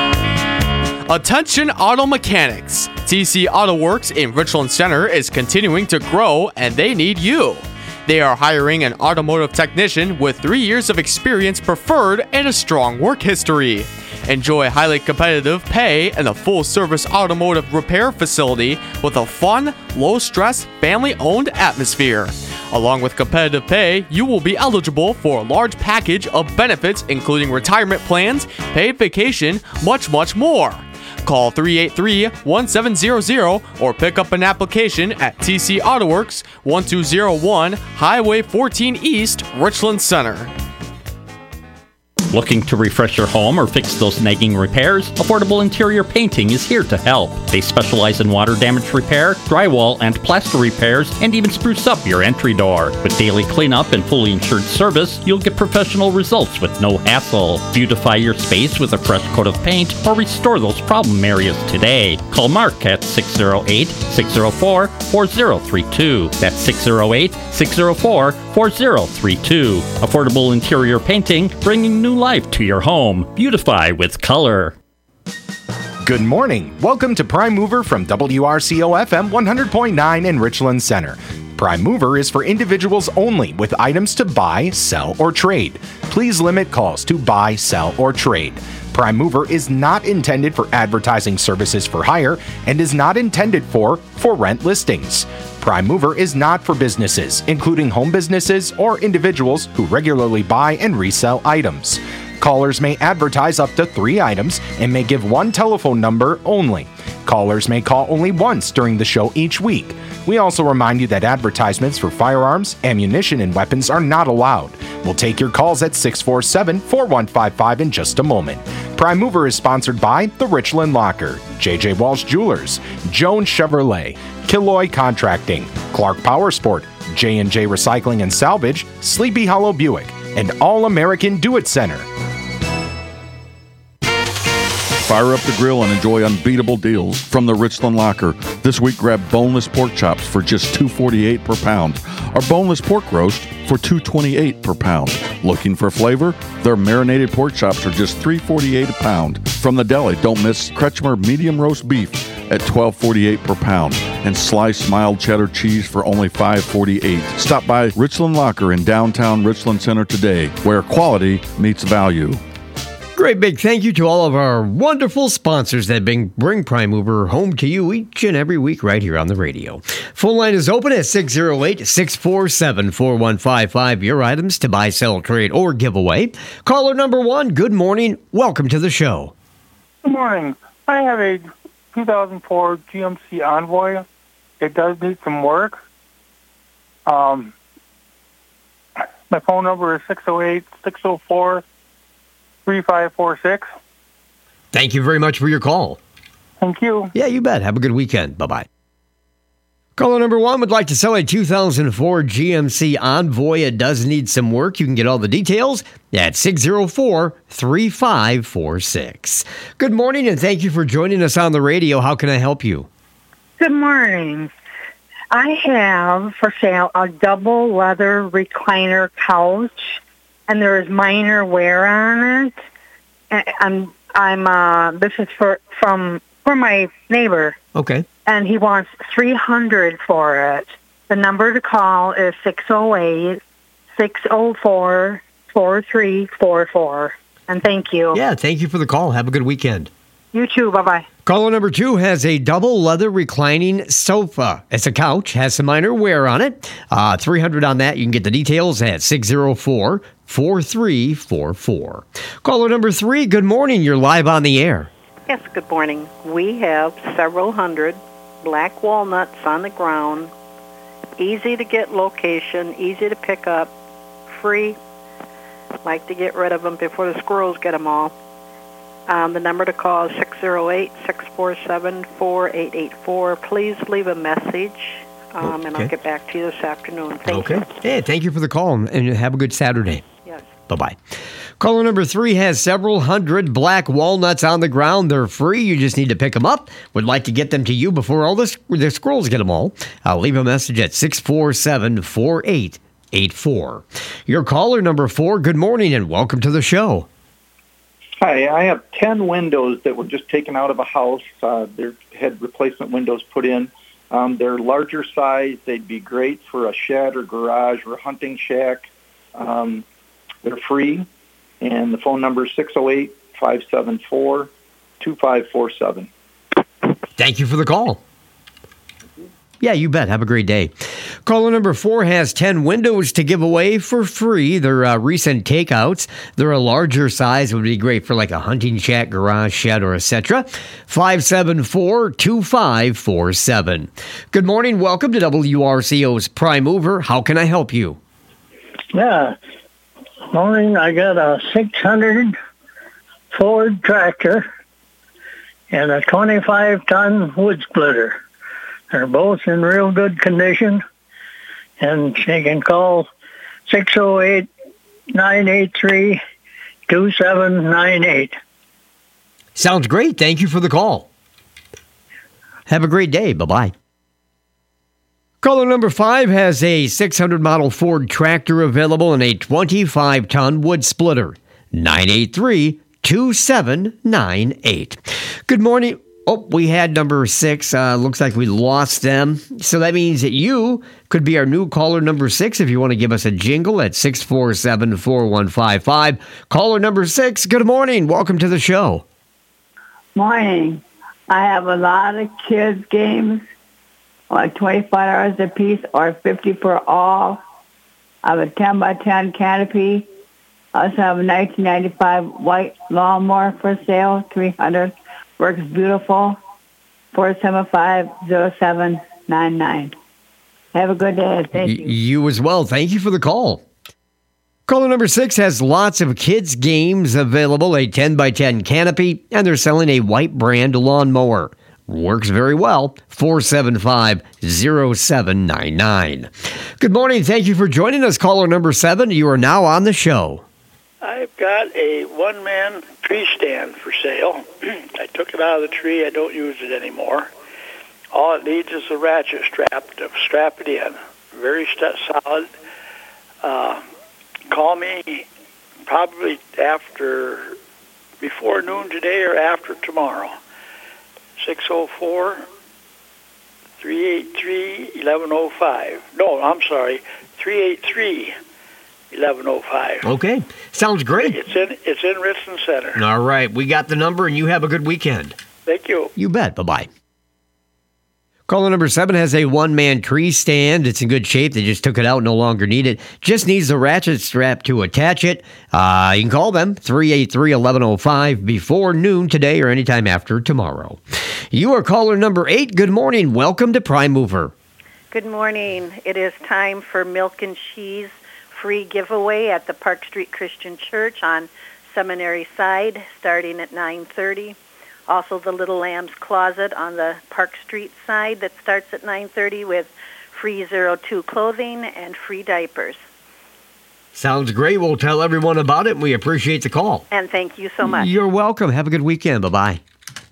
Attention auto mechanics! T C Auto Works in Richland Center is continuing to grow and they need you. They are hiring an automotive technician with three years of experience preferred and a strong work history. Enjoy highly competitive pay and a full-service automotive repair facility with a fun, low-stress, family-owned atmosphere. Along with competitive pay, you will be eligible for a large package of benefits including retirement plans, paid vacation, much, much more. Call three eight three, one seven zero zero or pick up an application at T C Auto Works, one two zero one Highway fourteen East, Richland Center. Looking to refresh your home or fix those nagging repairs? Affordable Interior Painting is here to help. They specialize in water damage repair, drywall and plaster repairs, and even spruce up your entry door. With daily cleanup and fully insured service, you'll get professional results with no hassle. Beautify your space with a fresh coat of paint or restore those problem areas today. Call Mark at six oh eight, six oh four, four oh three two. That's six oh eight, six oh four, four oh three two. Affordable Interior Painting, bringing new life to your home. Beautify with color. Good morning. Welcome to Prime Mover from W R C O F M one hundred point nine in Richland Center. Prime Mover is for individuals only with items to buy, sell, or trade. Please limit calls to buy, sell, or trade. Prime Mover is not intended for advertising services for hire and is not intended for for rent listings. Prime Mover is not for businesses, including home businesses or individuals who regularly buy and resell items. Callers may advertise up to three items and may give one telephone number only. Callers may call only once during the show each week. We also remind you that advertisements for firearms, ammunition, and weapons are not allowed. We'll take your calls at six four seven, four one five five in just a moment. Prime Mover is sponsored by The Richland Locker, J J Walsh Jewelers, Jones Chevrolet, Killoy Contracting, Clark Power Sport, J and J Recycling and Salvage, Sleepy Hollow Buick, and All American Do-It Center. Fire up the grill and enjoy unbeatable deals from the Richland Locker. This week, grab boneless pork chops for just two dollars and forty-eight cents per pound, or boneless pork roast for two dollars and twenty-eight cents per pound. Looking for flavor? Their marinated pork chops are just three dollars and forty-eight cents a pound. From the deli, don't miss Kretschmer medium roast beef at twelve dollars and forty-eight cents per pound, and sliced mild cheddar cheese for only five dollars and forty-eight cents. Stop by Richland Locker in downtown Richland Center today, where quality meets value. Great big thank you to all of our wonderful sponsors that bring, bring Prime Mover home to you each and every week right here on the radio. Phone line is open at six oh eight, six four seven, four one five five. Your items to buy, sell, trade, or give away. Caller number one, good morning. Welcome to the show. Good morning. I have a two thousand four G M C Envoy. It does need some work. Um, my phone number is six oh eight, six oh four, three five four six. Thank you very much for your call. Thank you. Yeah, you bet. Have a good weekend. Bye-bye. Caller number one would like to sell a two thousand four G M C Envoy. It does need some work. You can get all the details at six oh four, three five four six. Good morning, and thank you for joining us on the radio. How can I help you? Good morning. I have for sale a double leather recliner couch, and there is minor wear on it. And I'm, I'm, uh, this is for, from, for my neighbor. Okay. And he wants three hundred for it. The number to call is six oh eight, six oh four, four three four four. And thank you. Yeah, thank you for the call. Have a good weekend. You too. Bye-bye. Caller number two has a double leather reclining sofa. It's a couch, has some minor wear on it. Uh, three hundred on that. You can get the details at six oh four, four three four four. Caller number three, good morning. You're live on the air. Yes, good morning. We have several hundred black walnuts on the ground. Easy to get location, easy to pick up, free. Like to get rid of them before the squirrels get them all. Um, the number to call is six oh eight, six four seven, four eight eight four. Please leave a message, um, and Okay. I'll get back to you this afternoon. Thank Okay. you. Hey, thank you for the call, and have a good Saturday. Yes. Bye-bye. Caller number three has several hundred black walnuts on the ground. They're free. You just need to pick them up. Would like to get them to you before all the, the squirrels get them all. I'll leave a message at six four seven, four eight eight four. Your caller number four, good morning, and welcome to the show. Hi, I have ten windows that were just taken out of a house. Uh, they had replacement windows put in. Um, they're larger size. They'd be great for a shed or garage or a hunting shack. Um, they're free, and the phone number is six oh eight, five seven four, two five four seven. Thank you for the call. Yeah, you bet. Have a great day. Caller number four has ten windows to give away for free. They're uh, recent takeouts. They're a larger size. Would be great for like a hunting shack, garage, shed, or et cetera. five seven four, two five four seven. Good morning. Welcome to W R C O's Prime Mover. How can I help you? Yeah. Morning, I got a six hundred Ford tractor and a twenty-five ton wood splitter. They're both in real good condition, and they can call six oh eight, nine eight three, two seven nine eight. Sounds great. Thank you for the call. Have a great day. Bye-bye. Caller number five has a six hundred model Ford tractor available and a twenty-five ton wood splitter. nine eight three, two seven nine eight. Good morning. Oh, we had number six. Uh, looks like we lost them. So that means that you could be our new caller number six if you want to give us a jingle at six four seven, four one five five. Caller number six, good morning. Welcome to the show. Morning. I have a lot of kids' games, like twenty-five dollars a piece or fifty for all. I have a ten by ten canopy. I also have a nineteen ninety-five white lawnmower for sale, three hundred. Works beautiful. four seven five, oh seven nine nine. Have a good day. Thank you. Y- you as well. Thank you for the call. Caller number six has lots of kids' games available, a ten by ten canopy, and they're selling a white brand lawnmower. Works very well. four seven five, oh seven nine nine. Good morning. Thank you for joining us, caller number seven. You are now on the show. I've got a one-man tree stand for sale. I took it out of the tree. I don't use it anymore. All it needs is a ratchet strap to strap it in. Very st- solid. Uh, call me probably after, before noon today or after tomorrow. six oh four, three eight three, eleven oh five. No, I'm sorry, three eight three, eleven oh five. Okay. Sounds great. It's in it's in Richland Center. All right. We got the number, and you have a good weekend. Thank you. You bet. Bye-bye. Caller number seven has a one-man tree stand. It's in good shape. They just took it out, no longer need it. Just needs a ratchet strap to attach it. Uh, you can call them, three eight three, eleven oh five, before noon today or anytime after tomorrow. You are caller number eight. Good morning. Welcome to Prime Mover. Good morning. It is time for Milk and Cheese free giveaway at the Park Street Christian Church on Seminary Side, starting at nine thirty. Also, the Little Lamb's Closet on the Park Street side that starts at nine thirty with free zero two clothing and free diapers. Sounds great. We'll tell everyone about it, and we appreciate the call. And thank you so much. You're welcome. Have a good weekend. Bye-bye.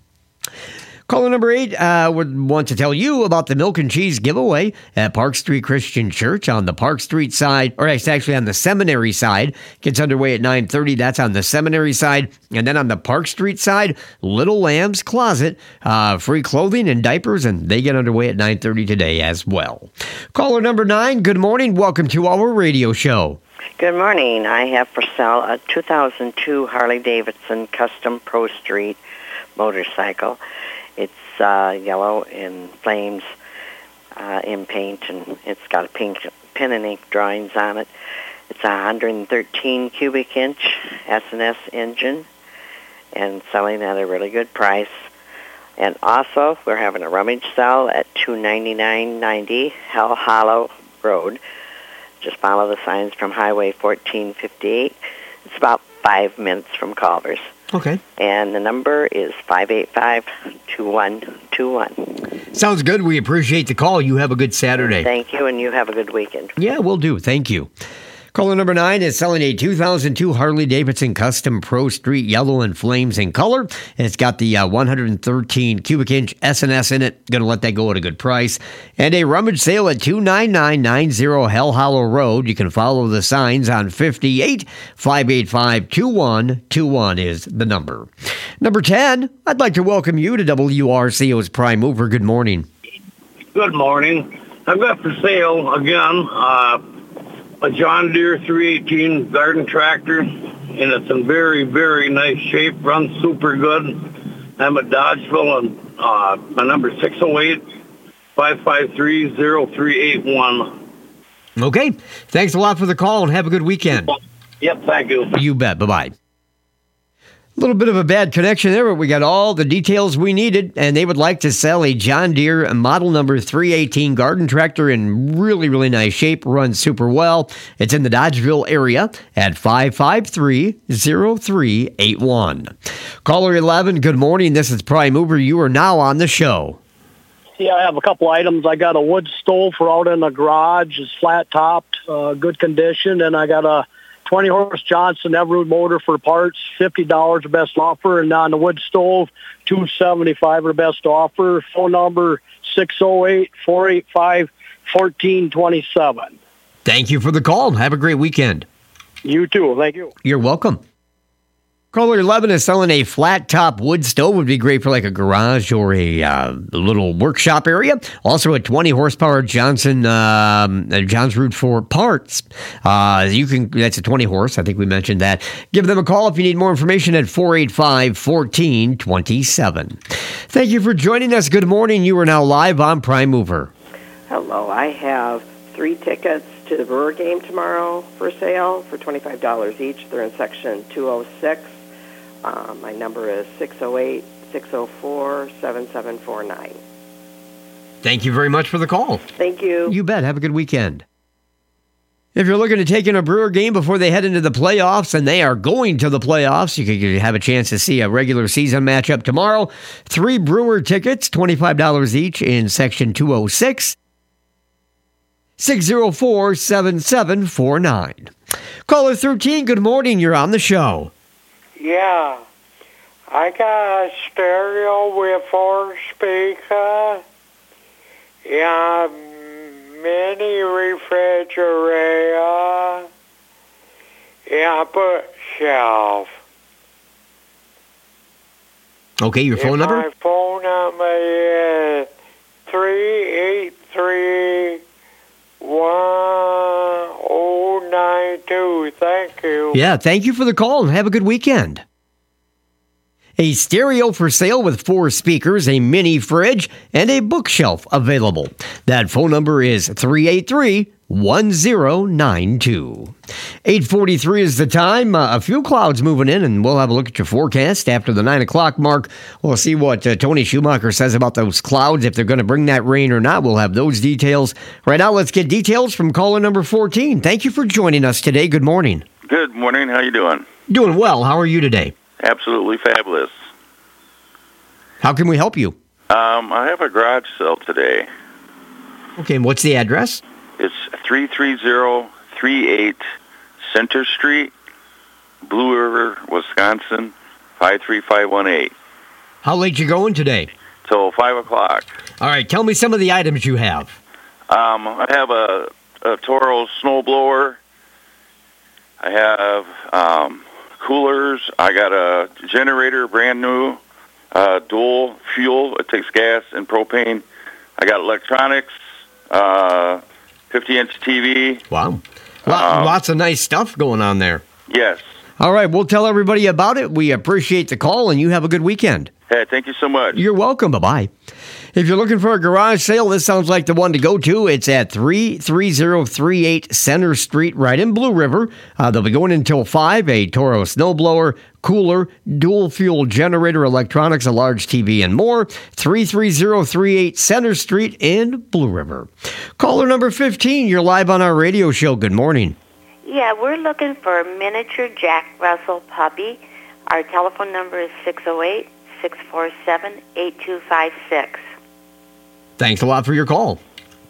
Caller number eight uh, would want to tell you about the Milk and Cheese giveaway at Park Street Christian Church on the Park Street side, or it's actually on the Seminary side. Gets underway at nine thirty. That's on the Seminary side. And then on the Park Street side, Little Lamb's Closet, uh, free clothing and diapers, and they get underway at nine thirty today as well. Caller number nine, good morning. Welcome to our radio show. Good morning. I have for sale a two thousand two Harley-Davidson Custom Pro Street motorcycle. It's uh, yellow in flames uh, in paint, and it's got a pink pen and ink drawings on it. It's a one hundred thirteen cubic inch S and S engine and selling at a really good price. And also, we're having a rummage sale at two ninety-nine ninety Hell Hollow Road. Just follow the signs from Highway fourteen fifty-eight. It's about five minutes from Culver's. Okay. And the number is five eight five, two one two one. Sounds good. We appreciate the call. You have a good Saturday. Thank you, and you have a good weekend. Yeah, we'll do. Thank you. Caller number nine is selling a two thousand two Harley-Davidson Custom Pro Street Yellow in Flames in color. And it's got the uh, one hundred thirteen cubic inch S and S in it. Going to let that go at a good price. And a rummage sale at two nine nine nine zero Hell Hollow Road. You can follow the signs on fifty-eight. five eight five, two one two one is the number. Number ten, I'd like to welcome you to W R C O's Prime Mover. Good morning. Good morning. I've got for sale, again, uh, a John Deere three eighteen garden tractor, and it's in very, very nice shape, runs super good. I'm at Dodgeville, and uh, my number is six oh eight, five five three, oh three eight one. Okay. Thanks a lot for the call, and have a good weekend. Yep, thank you. You bet. Bye-bye. A little bit of a bad connection there, but we got all the details we needed, and they would like to sell a John Deere model number three eighteen garden tractor in really, really nice shape, runs super well. It's in the Dodgeville area at five five three, oh three eight one. Caller eleven, good morning. This is Prime Mover. You are now on the show. Yeah, I have a couple items. I got a wood stove for out in the garage. It's flat-topped, uh, good condition, and I got a twenty horse Johnson Evinrude motor for parts, fifty dollars the best offer. And on the wood stove, two seventy-five the best offer. Phone number six oh eight, four eight five, one four two seven. Thank you for the call. Have a great weekend. You too. Thank you. You're welcome. Caller eleven is selling a flat-top wood stove. Would be great for like a garage or a uh, little workshop area. Also a twenty horsepower Johnson um, John's Root for parts. Uh, you can that's a twenty horse. I think we mentioned that. Give them a call if you need more information at four eight five, one four two seven. Thank you for joining us. Good morning. You are now live on Prime Mover. Hello. I have three tickets to the Brewer game tomorrow for sale for twenty-five dollars each. They're in section two oh six. Um, my number is six oh eight, six oh four, seven seven four nine. Thank you very much for the call. Thank you. You bet. Have a good weekend. If you're looking to take in a Brewer game before they head into the playoffs, and they are going to the playoffs, you could have a chance to see a regular season matchup tomorrow. Three Brewer tickets, twenty-five dollars each in section two oh six. six oh four, seven seven four nine. Caller thirteen, good morning. You're on the show. Yeah, I got a stereo with four speakers, yeah, mini refrigerator, yeah, bookshelf. Okay, your phone and number? My phone number is three eight three, one oh nine two. Thank you. Yeah, thank you for the call and have a good weekend. A stereo for sale with four speakers, a mini fridge, and a bookshelf available. That phone number is three eight three, one oh nine two. eight forty-three is the time. Uh, a few clouds moving in, and we'll have a look at your forecast after the nine o'clock mark. We'll see what uh, Tony Schumacher says about those clouds, if they're going to bring that rain or not. We'll have those details. Right now, let's get details from caller number fourteen. Thank you for joining us today. Good morning. Good morning. How you doing? Doing well. How are you today? Absolutely fabulous. How can we help you? Um, I have a garage sale today. Okay, and what's the address? It's three three zero three eight Center Street, Blue River, Wisconsin, five three five one eight. How late you going today? Till five o'clock. All right, tell me some of the items you have. Um, I have a, a Toro snowblower. I have um, coolers. I got a generator, brand new, uh, dual fuel. It takes gas and propane. I got electronics, uh, fifty inch T V. Wow. Lot, um, lots of nice stuff going on there. Yes. All right, we'll tell everybody about it. We appreciate the call, and you have a good weekend. Hey, thank you so much. You're welcome. Bye-bye. If you're looking for a garage sale, this sounds like the one to go to. It's at three three zero three eight Center Street, right in Blue River. Uh, they'll be going until five. A Toro snowblower, cooler, dual fuel generator, electronics, a large T V, and more. three three zero three eight Center Street in Blue River. Caller number fifteen, you're live on our radio show. Good morning. Yeah, we're looking for a miniature Jack Russell puppy. Our telephone number is six oh eight, six four seven, eight two five six. Thanks a lot for your call.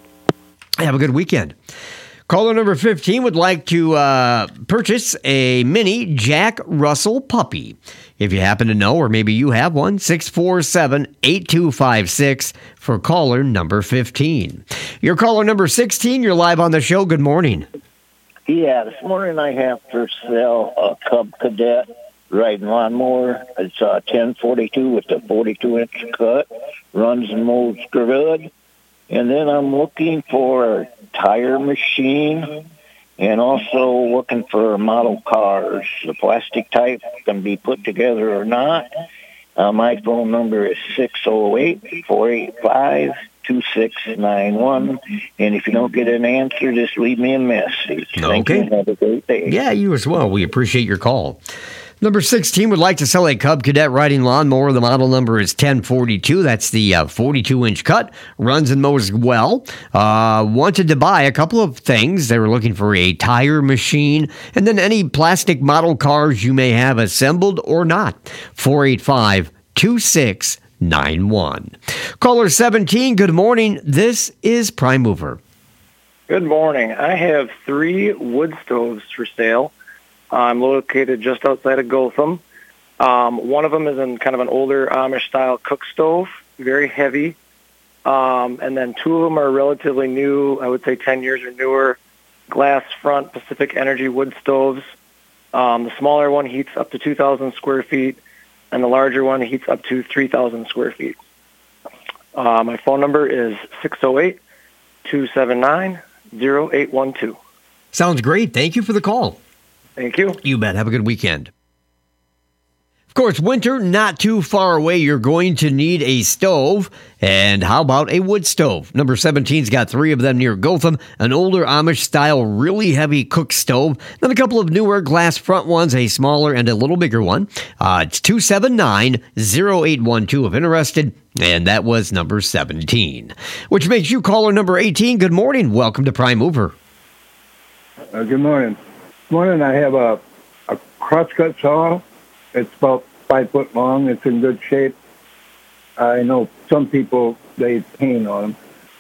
Have a good weekend. Caller number fifteen would like to uh, purchase a mini Jack Russell puppy. If you happen to know, or maybe you have one, six four seven, eight two five six for caller number fifteen. Your caller number sixteen, you're live on the show. Good morning. Yeah, this morning I have for sale a Cub Cadet riding lawnmower. It's a ten forty-two with a forty-two inch cut. Runs and mows good. And then I'm looking for a tire machine and also looking for model cars. The plastic type can be put together or not. Uh, my phone number is six oh eight, four eight five, two six nine one. And if you don't get an answer, just leave me a message. Thank Okay. you. Have a great day. Yeah, you as well. We appreciate your call. Number sixteen would like to sell a Cub Cadet riding lawnmower. The model number is ten forty-two. That's the uh, forty-two inch cut. Runs and mows well. Uh, wanted to buy a couple of things. They were looking for a tire machine and then any plastic model cars you may have assembled or not. four eight five, two six nine one. Caller seventeen, good morning. This is Prime Mover. Good morning. I have three wood stoves for sale. I'm located just outside of Gotham. Um, one of them is in kind of an older Amish-style cook stove, very heavy. Um, and then two of them are relatively new, I would say ten years or newer, glass front Pacific Energy wood stoves. Um, the smaller one heats up to two thousand square feet, and the larger one heats up to three thousand square feet. Uh, my phone number is six oh eight, two seven nine, oh eight one two. Sounds great. Thank you for the call. Thank you. You bet. Have a good weekend. Of course, winter not too far away. You're going to need a stove. And how about a wood stove? Number seventeen's got three of them near Gotham. An older Amish-style, really heavy cook stove. Then a couple of newer glass front ones, a smaller and a little bigger one. Uh, it's two seven nine, oh eight one two if interested. And that was number seventeen. Which makes you caller number eighteen. Good morning. Welcome to Prime Mover. Uh, good morning. This morning I have a, a crosscut saw. It's about five foot long. It's in good shape. I know some people, they paint on them.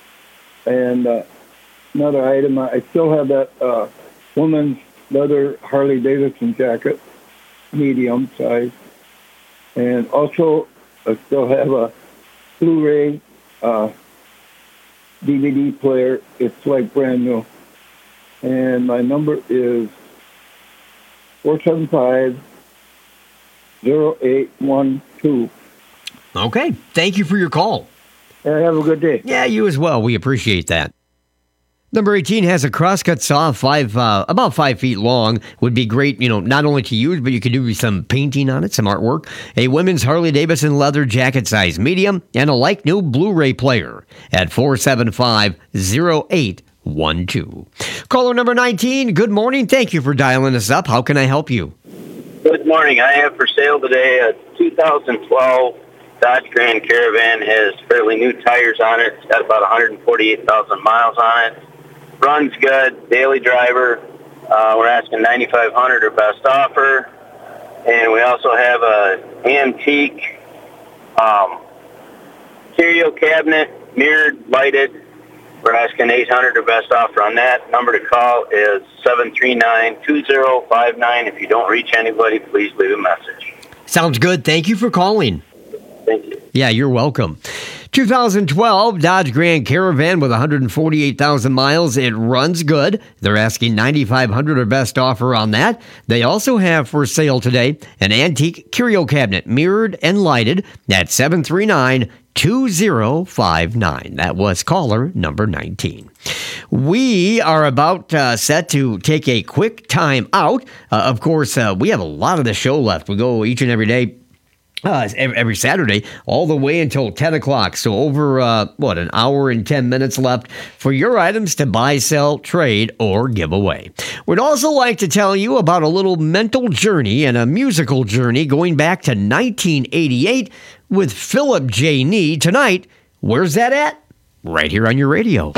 And uh, another item, I still have that uh, woman's leather Harley Davidson jacket, medium size. And also, I still have a Blu-ray uh, D V D player. It's like brand new. And my number is four seven five, oh eight one two. Okay. Thank you for your call. Uh, have a good day. Yeah, you as well. We appreciate that. Number eighteen has a crosscut saw, five uh, about five feet long. Would be great, you know, not only to use, but you could do some painting on it, some artwork. A women's Harley Davidson leather jacket size medium, and a like new Blu-ray player at four seven five, oh eight one two. Caller number nineteen, good morning. Thank you for dialing us up. How can I help you? Good morning. I have for sale today a two thousand twelve Dodge Grand Caravan. Has fairly new tires on it. It's got about one hundred forty-eight thousand miles on it. Runs good. Daily driver. Uh, we're asking ninety-five hundred dollars or best offer. And we also have a antique um, stereo cabinet, mirrored, lighted. We're asking eight hundred dollars or best offer on that. Number to call is seven three nine, two oh five nine. If you don't reach anybody, please leave a message. Sounds good. Thank you for calling. Thank you. Yeah, you're welcome. two thousand twelve Dodge Grand Caravan with one hundred forty-eight thousand miles. It runs good. They're asking nine thousand five hundred dollars or best offer on that. They also have for sale today an antique curio cabinet, mirrored and lighted, at seven three nine, two zero five nine. That was caller number nineteen. We are about uh, set to take a quick time out. Uh, of course, uh, we have a lot of the show left. We go each and every day. Uh, every Saturday, all the way until ten o'clock. So over, uh, what, an hour and ten minutes left for your items to buy, sell, trade, or give away. We'd also like to tell you about a little mental journey and a musical journey going back to nineteen eighty-eight with Philip J. Nee. Tonight, where's that at? Right here on your radio.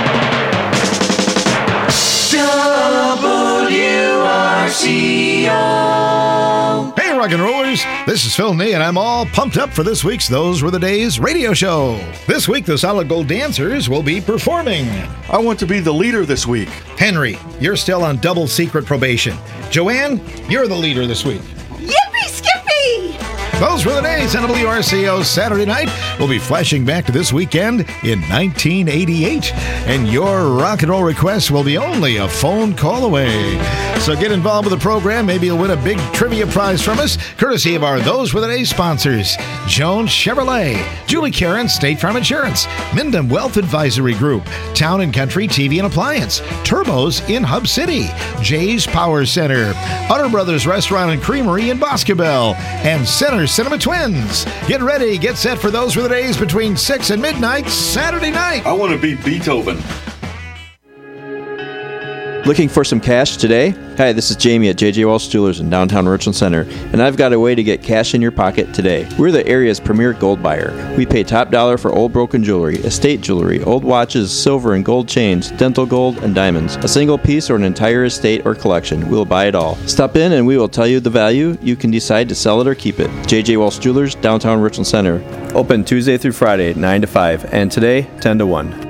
W R C O. Hey, rock and rollers. This is Phil Nee, and I'm all pumped up for this week's Those Were the Days radio show. This week, the Solid Gold Dancers will be performing. I want to be the leader this week. Henry, you're still on double secret probation. Joanne, you're the leader this week. Yippee Skippy! Those were the days on W R C O Saturday night. We'll be flashing back to this weekend in nineteen eighty-eight, and your rock and roll requests will be only a phone call away. So get involved with the program. Maybe you'll win a big trivia prize from us, courtesy of our Those Were the Days sponsors: Jones Chevrolet, Julie Karen State Farm Insurance, Mindham Wealth Advisory Group, Town and Country T V and Appliance, Turbos in Hub City, Jay's Power Center, Utter Brothers Restaurant and Creamery in Boscobel, and Center Cinema Twins. Get ready, get set for Those Were the Days between six and midnight Saturday night. I want to be Beethoven. Looking for some cash today? Hi, this is Jamie at J J Walsh Jewelers in downtown Richland Center, and I've got a way to get cash in your pocket today. We're the area's premier gold buyer. We pay top dollar for old broken jewelry, estate jewelry, old watches, silver and gold chains, dental gold, and diamonds. A single piece or an entire estate or collection, we'll buy it all. Stop in and we will tell you the value. You can decide to sell it or keep it. J J Walsh Jewelers, downtown Richland Center. Open Tuesday through Friday, nine to five, and today, ten to one.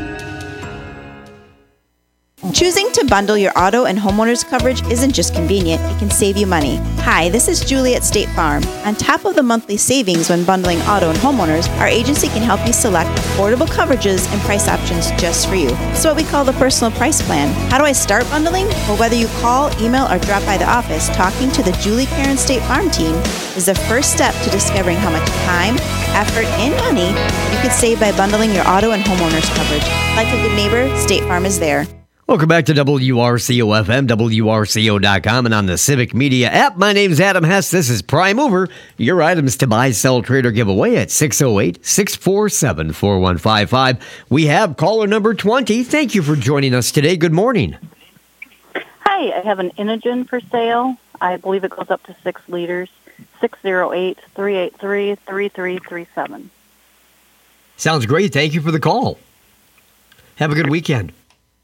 Choosing to bundle your auto and homeowners coverage isn't just convenient, it can save you money. Hi, this is Julie at State Farm. On top of the monthly savings when bundling auto and homeowners, our agency can help you select affordable coverages and price options just for you. It's what we call the personal price plan. How do I start bundling? Well, whether you call, email, or drop by the office, talking to the Julie Karen State Farm team is the first step to discovering how much time, effort, and money you could save by bundling your auto and homeowners coverage. Like a good neighbor, State Farm is there. Welcome back to W R C O F M, W R C O dot com, and on the Civic Media app. My name's Adam Hess. This is Prime Mover. Your items to buy, sell, trade, or give away at six oh eight, six four seven, four one five five. We have caller number twenty. Thank you for joining us today. Good morning. Hi, I have an Inogen for sale. I believe it goes up to six liters. six oh eight, three eight three, three three three seven. Sounds great. Thank you for the call. Have a good weekend.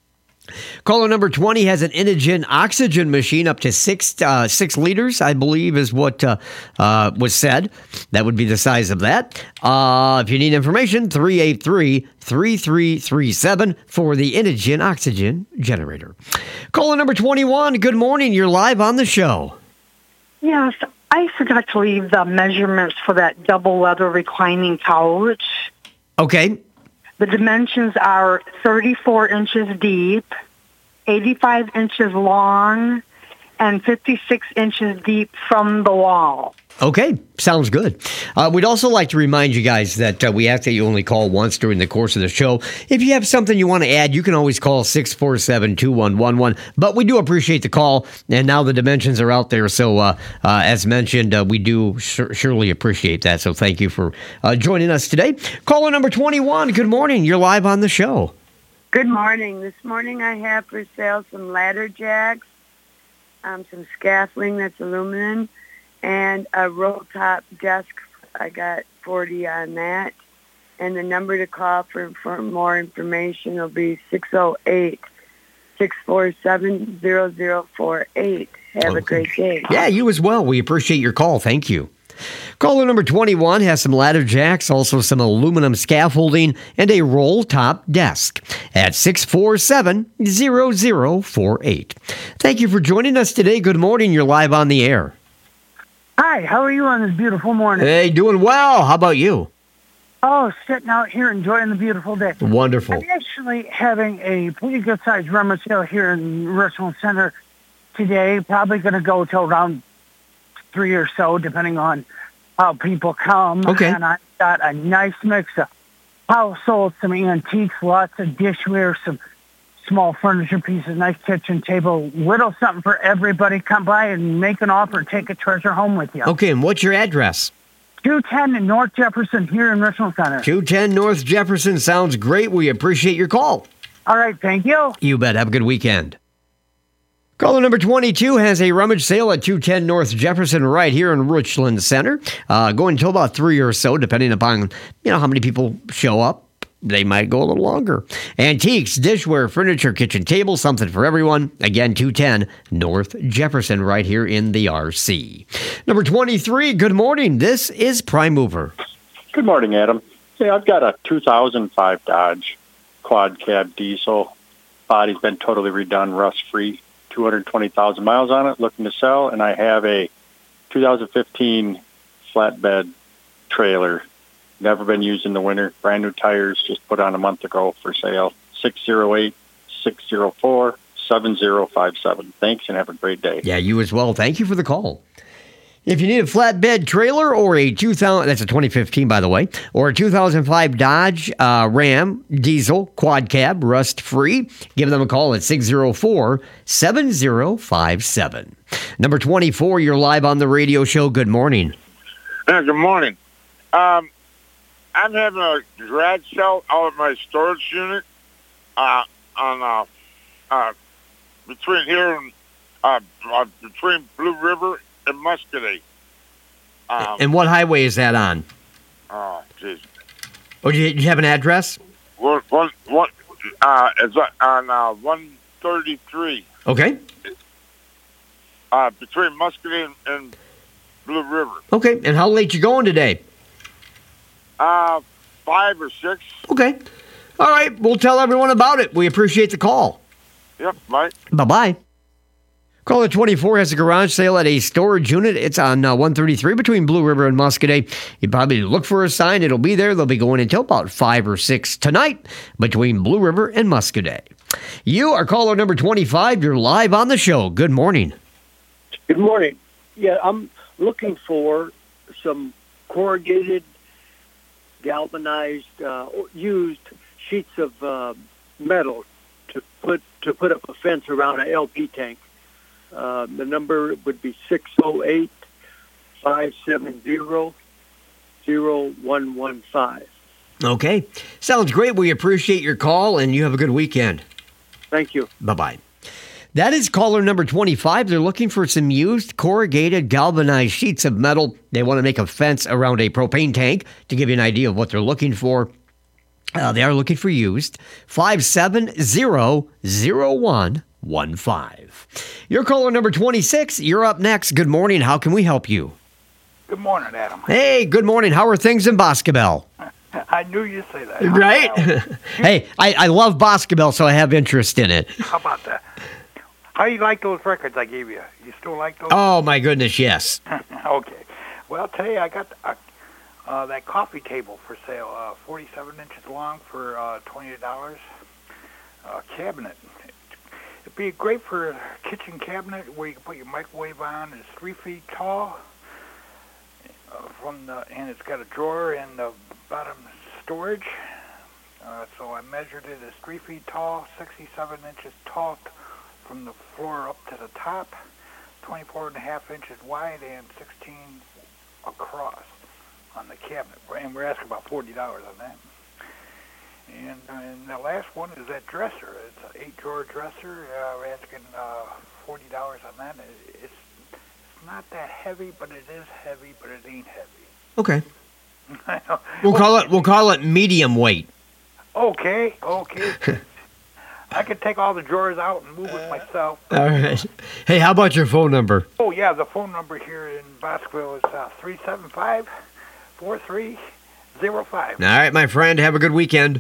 Caller number twenty has an Inogen oxygen machine up to six uh, six liters, I believe is what uh, uh, was said. That would be the size of that. Uh, if you need information, three eight three, three three three seven for the Inogen oxygen generator. Caller number twenty-one, good morning. You're live on the show. Yes, I forgot to leave the measurements for that double leather reclining couch. Okay. The dimensions are thirty-four inches deep, eighty-five inches long, and fifty-six inches deep from the wall. Okay, sounds good. Uh, we'd also like to remind you guys that uh, we ask that you only call once during the course of the show. If you have something you want to add, you can always call six four seven, two one one one. But we do appreciate the call, and now the dimensions are out there. So uh, uh, as mentioned, uh, we do sur- surely appreciate that. So thank you for uh, joining us today. Caller number twenty-one, good morning. You're live on the show. Good morning. This morning I have for sale some ladder jacks, um, some scaffolding that's aluminum, and a roll-top desk. I got forty on that. And the number to call for, for more information will be six oh eight, six four seven, zero zero four eight. Have okay. a great day. Yeah, you as well. We appreciate your call. Thank you. Caller number twenty-one has some ladder jacks, also some aluminum scaffolding, and a roll-top desk at six four seven, zero zero four eight. Thank you for joining us today. Good morning. You're live on the air. Hi, how are you on this beautiful morning? Hey, doing well. How about you? Oh, sitting out here enjoying the beautiful day. Wonderful. I'm actually having a pretty good-sized rummage sale here in Richland Center today. Probably going to go till around three or so, depending on how people come. Okay. And I've got a nice mix of household, some antiques, lots of dishware, some small furniture pieces, nice kitchen table, little something for everybody. Come by and make an offer, take a treasure home with you. Okay, and what's your address? two ten in North Jefferson here in Richland Center. two ten North Jefferson sounds great. We appreciate your call. All right, thank you. You bet. Have a good weekend. Caller number twenty-two has a rummage sale at two ten North Jefferson right here in Richland Center. Uh, going until about three or so, depending upon, you know, how many people show up. They might go a little longer. Antiques, dishware, furniture, kitchen table, something for everyone. Again, two ten North Jefferson right here in the R C. Number twenty-three, good morning. This is Prime Mover. Good morning, Adam. Hey, I've got a two thousand five Dodge quad cab diesel. Body's been totally redone, rust-free, two hundred twenty thousand miles on it, looking to sell. And I have a two thousand fifteen flatbed trailer. Never been used in the winter. Brand new tires, just put on a month ago for sale. six oh eight, six oh four, seven oh five seven. Thanks and have a great day. Yeah, you as well. Thank you for the call. If you need a flatbed trailer or a two thousand, that's a twenty fifteen, by the way, or a two thousand five Dodge uh, Ram diesel quad cab, rust free, give them a call at six oh four, seven oh five seven. Number twenty-four, you're live on the radio show. Good morning. Yeah, good morning. Um, I'm having a garage sale out of my storage unit uh, on uh, uh, between here and uh, uh, between Blue River and Muscatine. Um, And what highway is that on? oh, jeez. Or do you, do you have an address? One, one, one, uh, it's on uh, one thirty-three. Okay. Uh, between Muscatine and Blue River. Okay. And how late you going today? Uh, five or six. Okay. All right. We'll tell everyone about it. We appreciate the call. Yep, bye. Bye-bye. Caller twenty-four has a garage sale at a storage unit. It's on uh, one thirty-three between Blue River and Muscadet. You probably look for a sign. It'll be there. They'll be going until about five or six tonight between Blue River and Muscadet. You are caller number twenty-five. You're live on the show. Good morning. Good morning. Yeah, I'm looking for some corrugated, galvanized, uh, used sheets of uh, metal to put to put up a fence around an L P tank. Uh, the number would be six oh eight, five seven zero, zero one one five. Okay. Sounds great. We appreciate your call, and you have a good weekend. Thank you. Bye-bye. That is caller number twenty-five. They're looking for some used corrugated galvanized sheets of metal. They want to make a fence around a propane tank. To give you an idea of what they're looking for, uh, they are looking for used. five seven zero, zero one one five. You're caller number twenty-six. You're up next. Good morning. How can we help you? Good morning, Adam. Hey, good morning. How are things in Boscobel? I knew you'd say that. Right? Hey, I, I love Boscobel, so I have interest in it. How about that? How you like those records I gave you? You still like those? Oh, my goodness, yes. Okay. Well, today I got uh, uh, that coffee table for sale, uh, forty-seven inches long for uh, twenty dollars. Uh, cabinet. It'd be great for a kitchen cabinet where you can put your microwave on. It's three feet tall, uh, from the, and it's got a drawer in the bottom storage. Uh, so I measured it as three feet tall, sixty-seven inches tall from the floor up to the top, twenty-four and a half inches wide, and sixteen across on the cabinet. And we're asking about forty dollars on that. And, uh, and the last one is that dresser. It's an eight-drawer dresser. Uh, we're asking uh, forty dollars on that. It's, it's not that heavy, but it is heavy, but it ain't heavy. Okay. We'll call it. We'll call it medium weight. Okay. Okay. I could take all the drawers out and move it myself. All right. Hey, how about your phone number? Oh yeah, the phone number here in Boscoville is uh, three seven five, four three zero five. All right, my friend. Have a good weekend.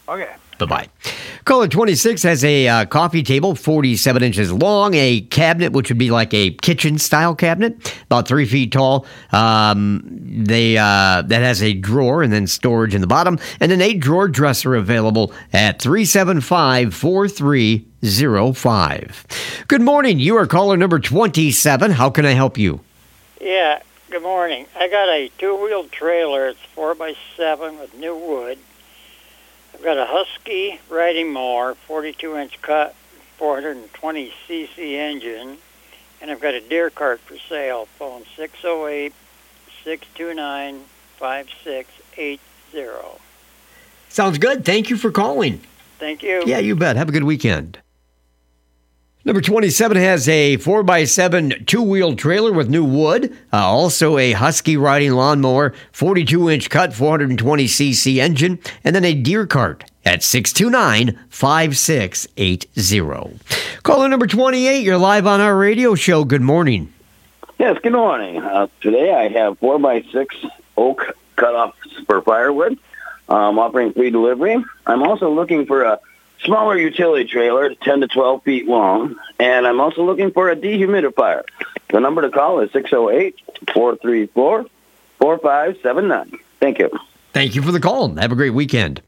Okay. Bye-bye. Caller twenty-six has a uh, coffee table, forty-seven inches long, a cabinet, which would be like a kitchen-style cabinet, about three feet tall. Um, they uh, that has a drawer and then storage in the bottom, and an eight-drawer dresser available at three seven five, four three zero five. Good morning. You are caller number twenty-seven. How can I help you? Yeah, good morning. I got a two-wheel trailer. It's four by seven with new wood. I've got a Husky riding mower, forty-two inch cut, four hundred twenty c c engine, and I've got a deer cart for sale. Phone six oh eight, six two nine, five six eight zero. Sounds good. Thank you for calling. Thank you. Yeah, you bet. Have a good weekend. Number twenty-seven has a four by seven two-wheel trailer with new wood. Uh, also a Husky riding lawnmower, forty-two inch cut, four hundred twenty c c engine, and then a deer cart at six two nine, five six eight zero. Caller number twenty-eight, you're live on our radio show. Good morning. Yes, good morning. Uh, today I have four by six oak cut-off for firewood. I'm offering free delivery. I'm also looking for a smaller utility trailer, ten to twelve feet long, and I'm also looking for a dehumidifier. The number to call is six oh eight, four three four, four five seven nine. Thank you. Thank you for the call. Have a great weekend.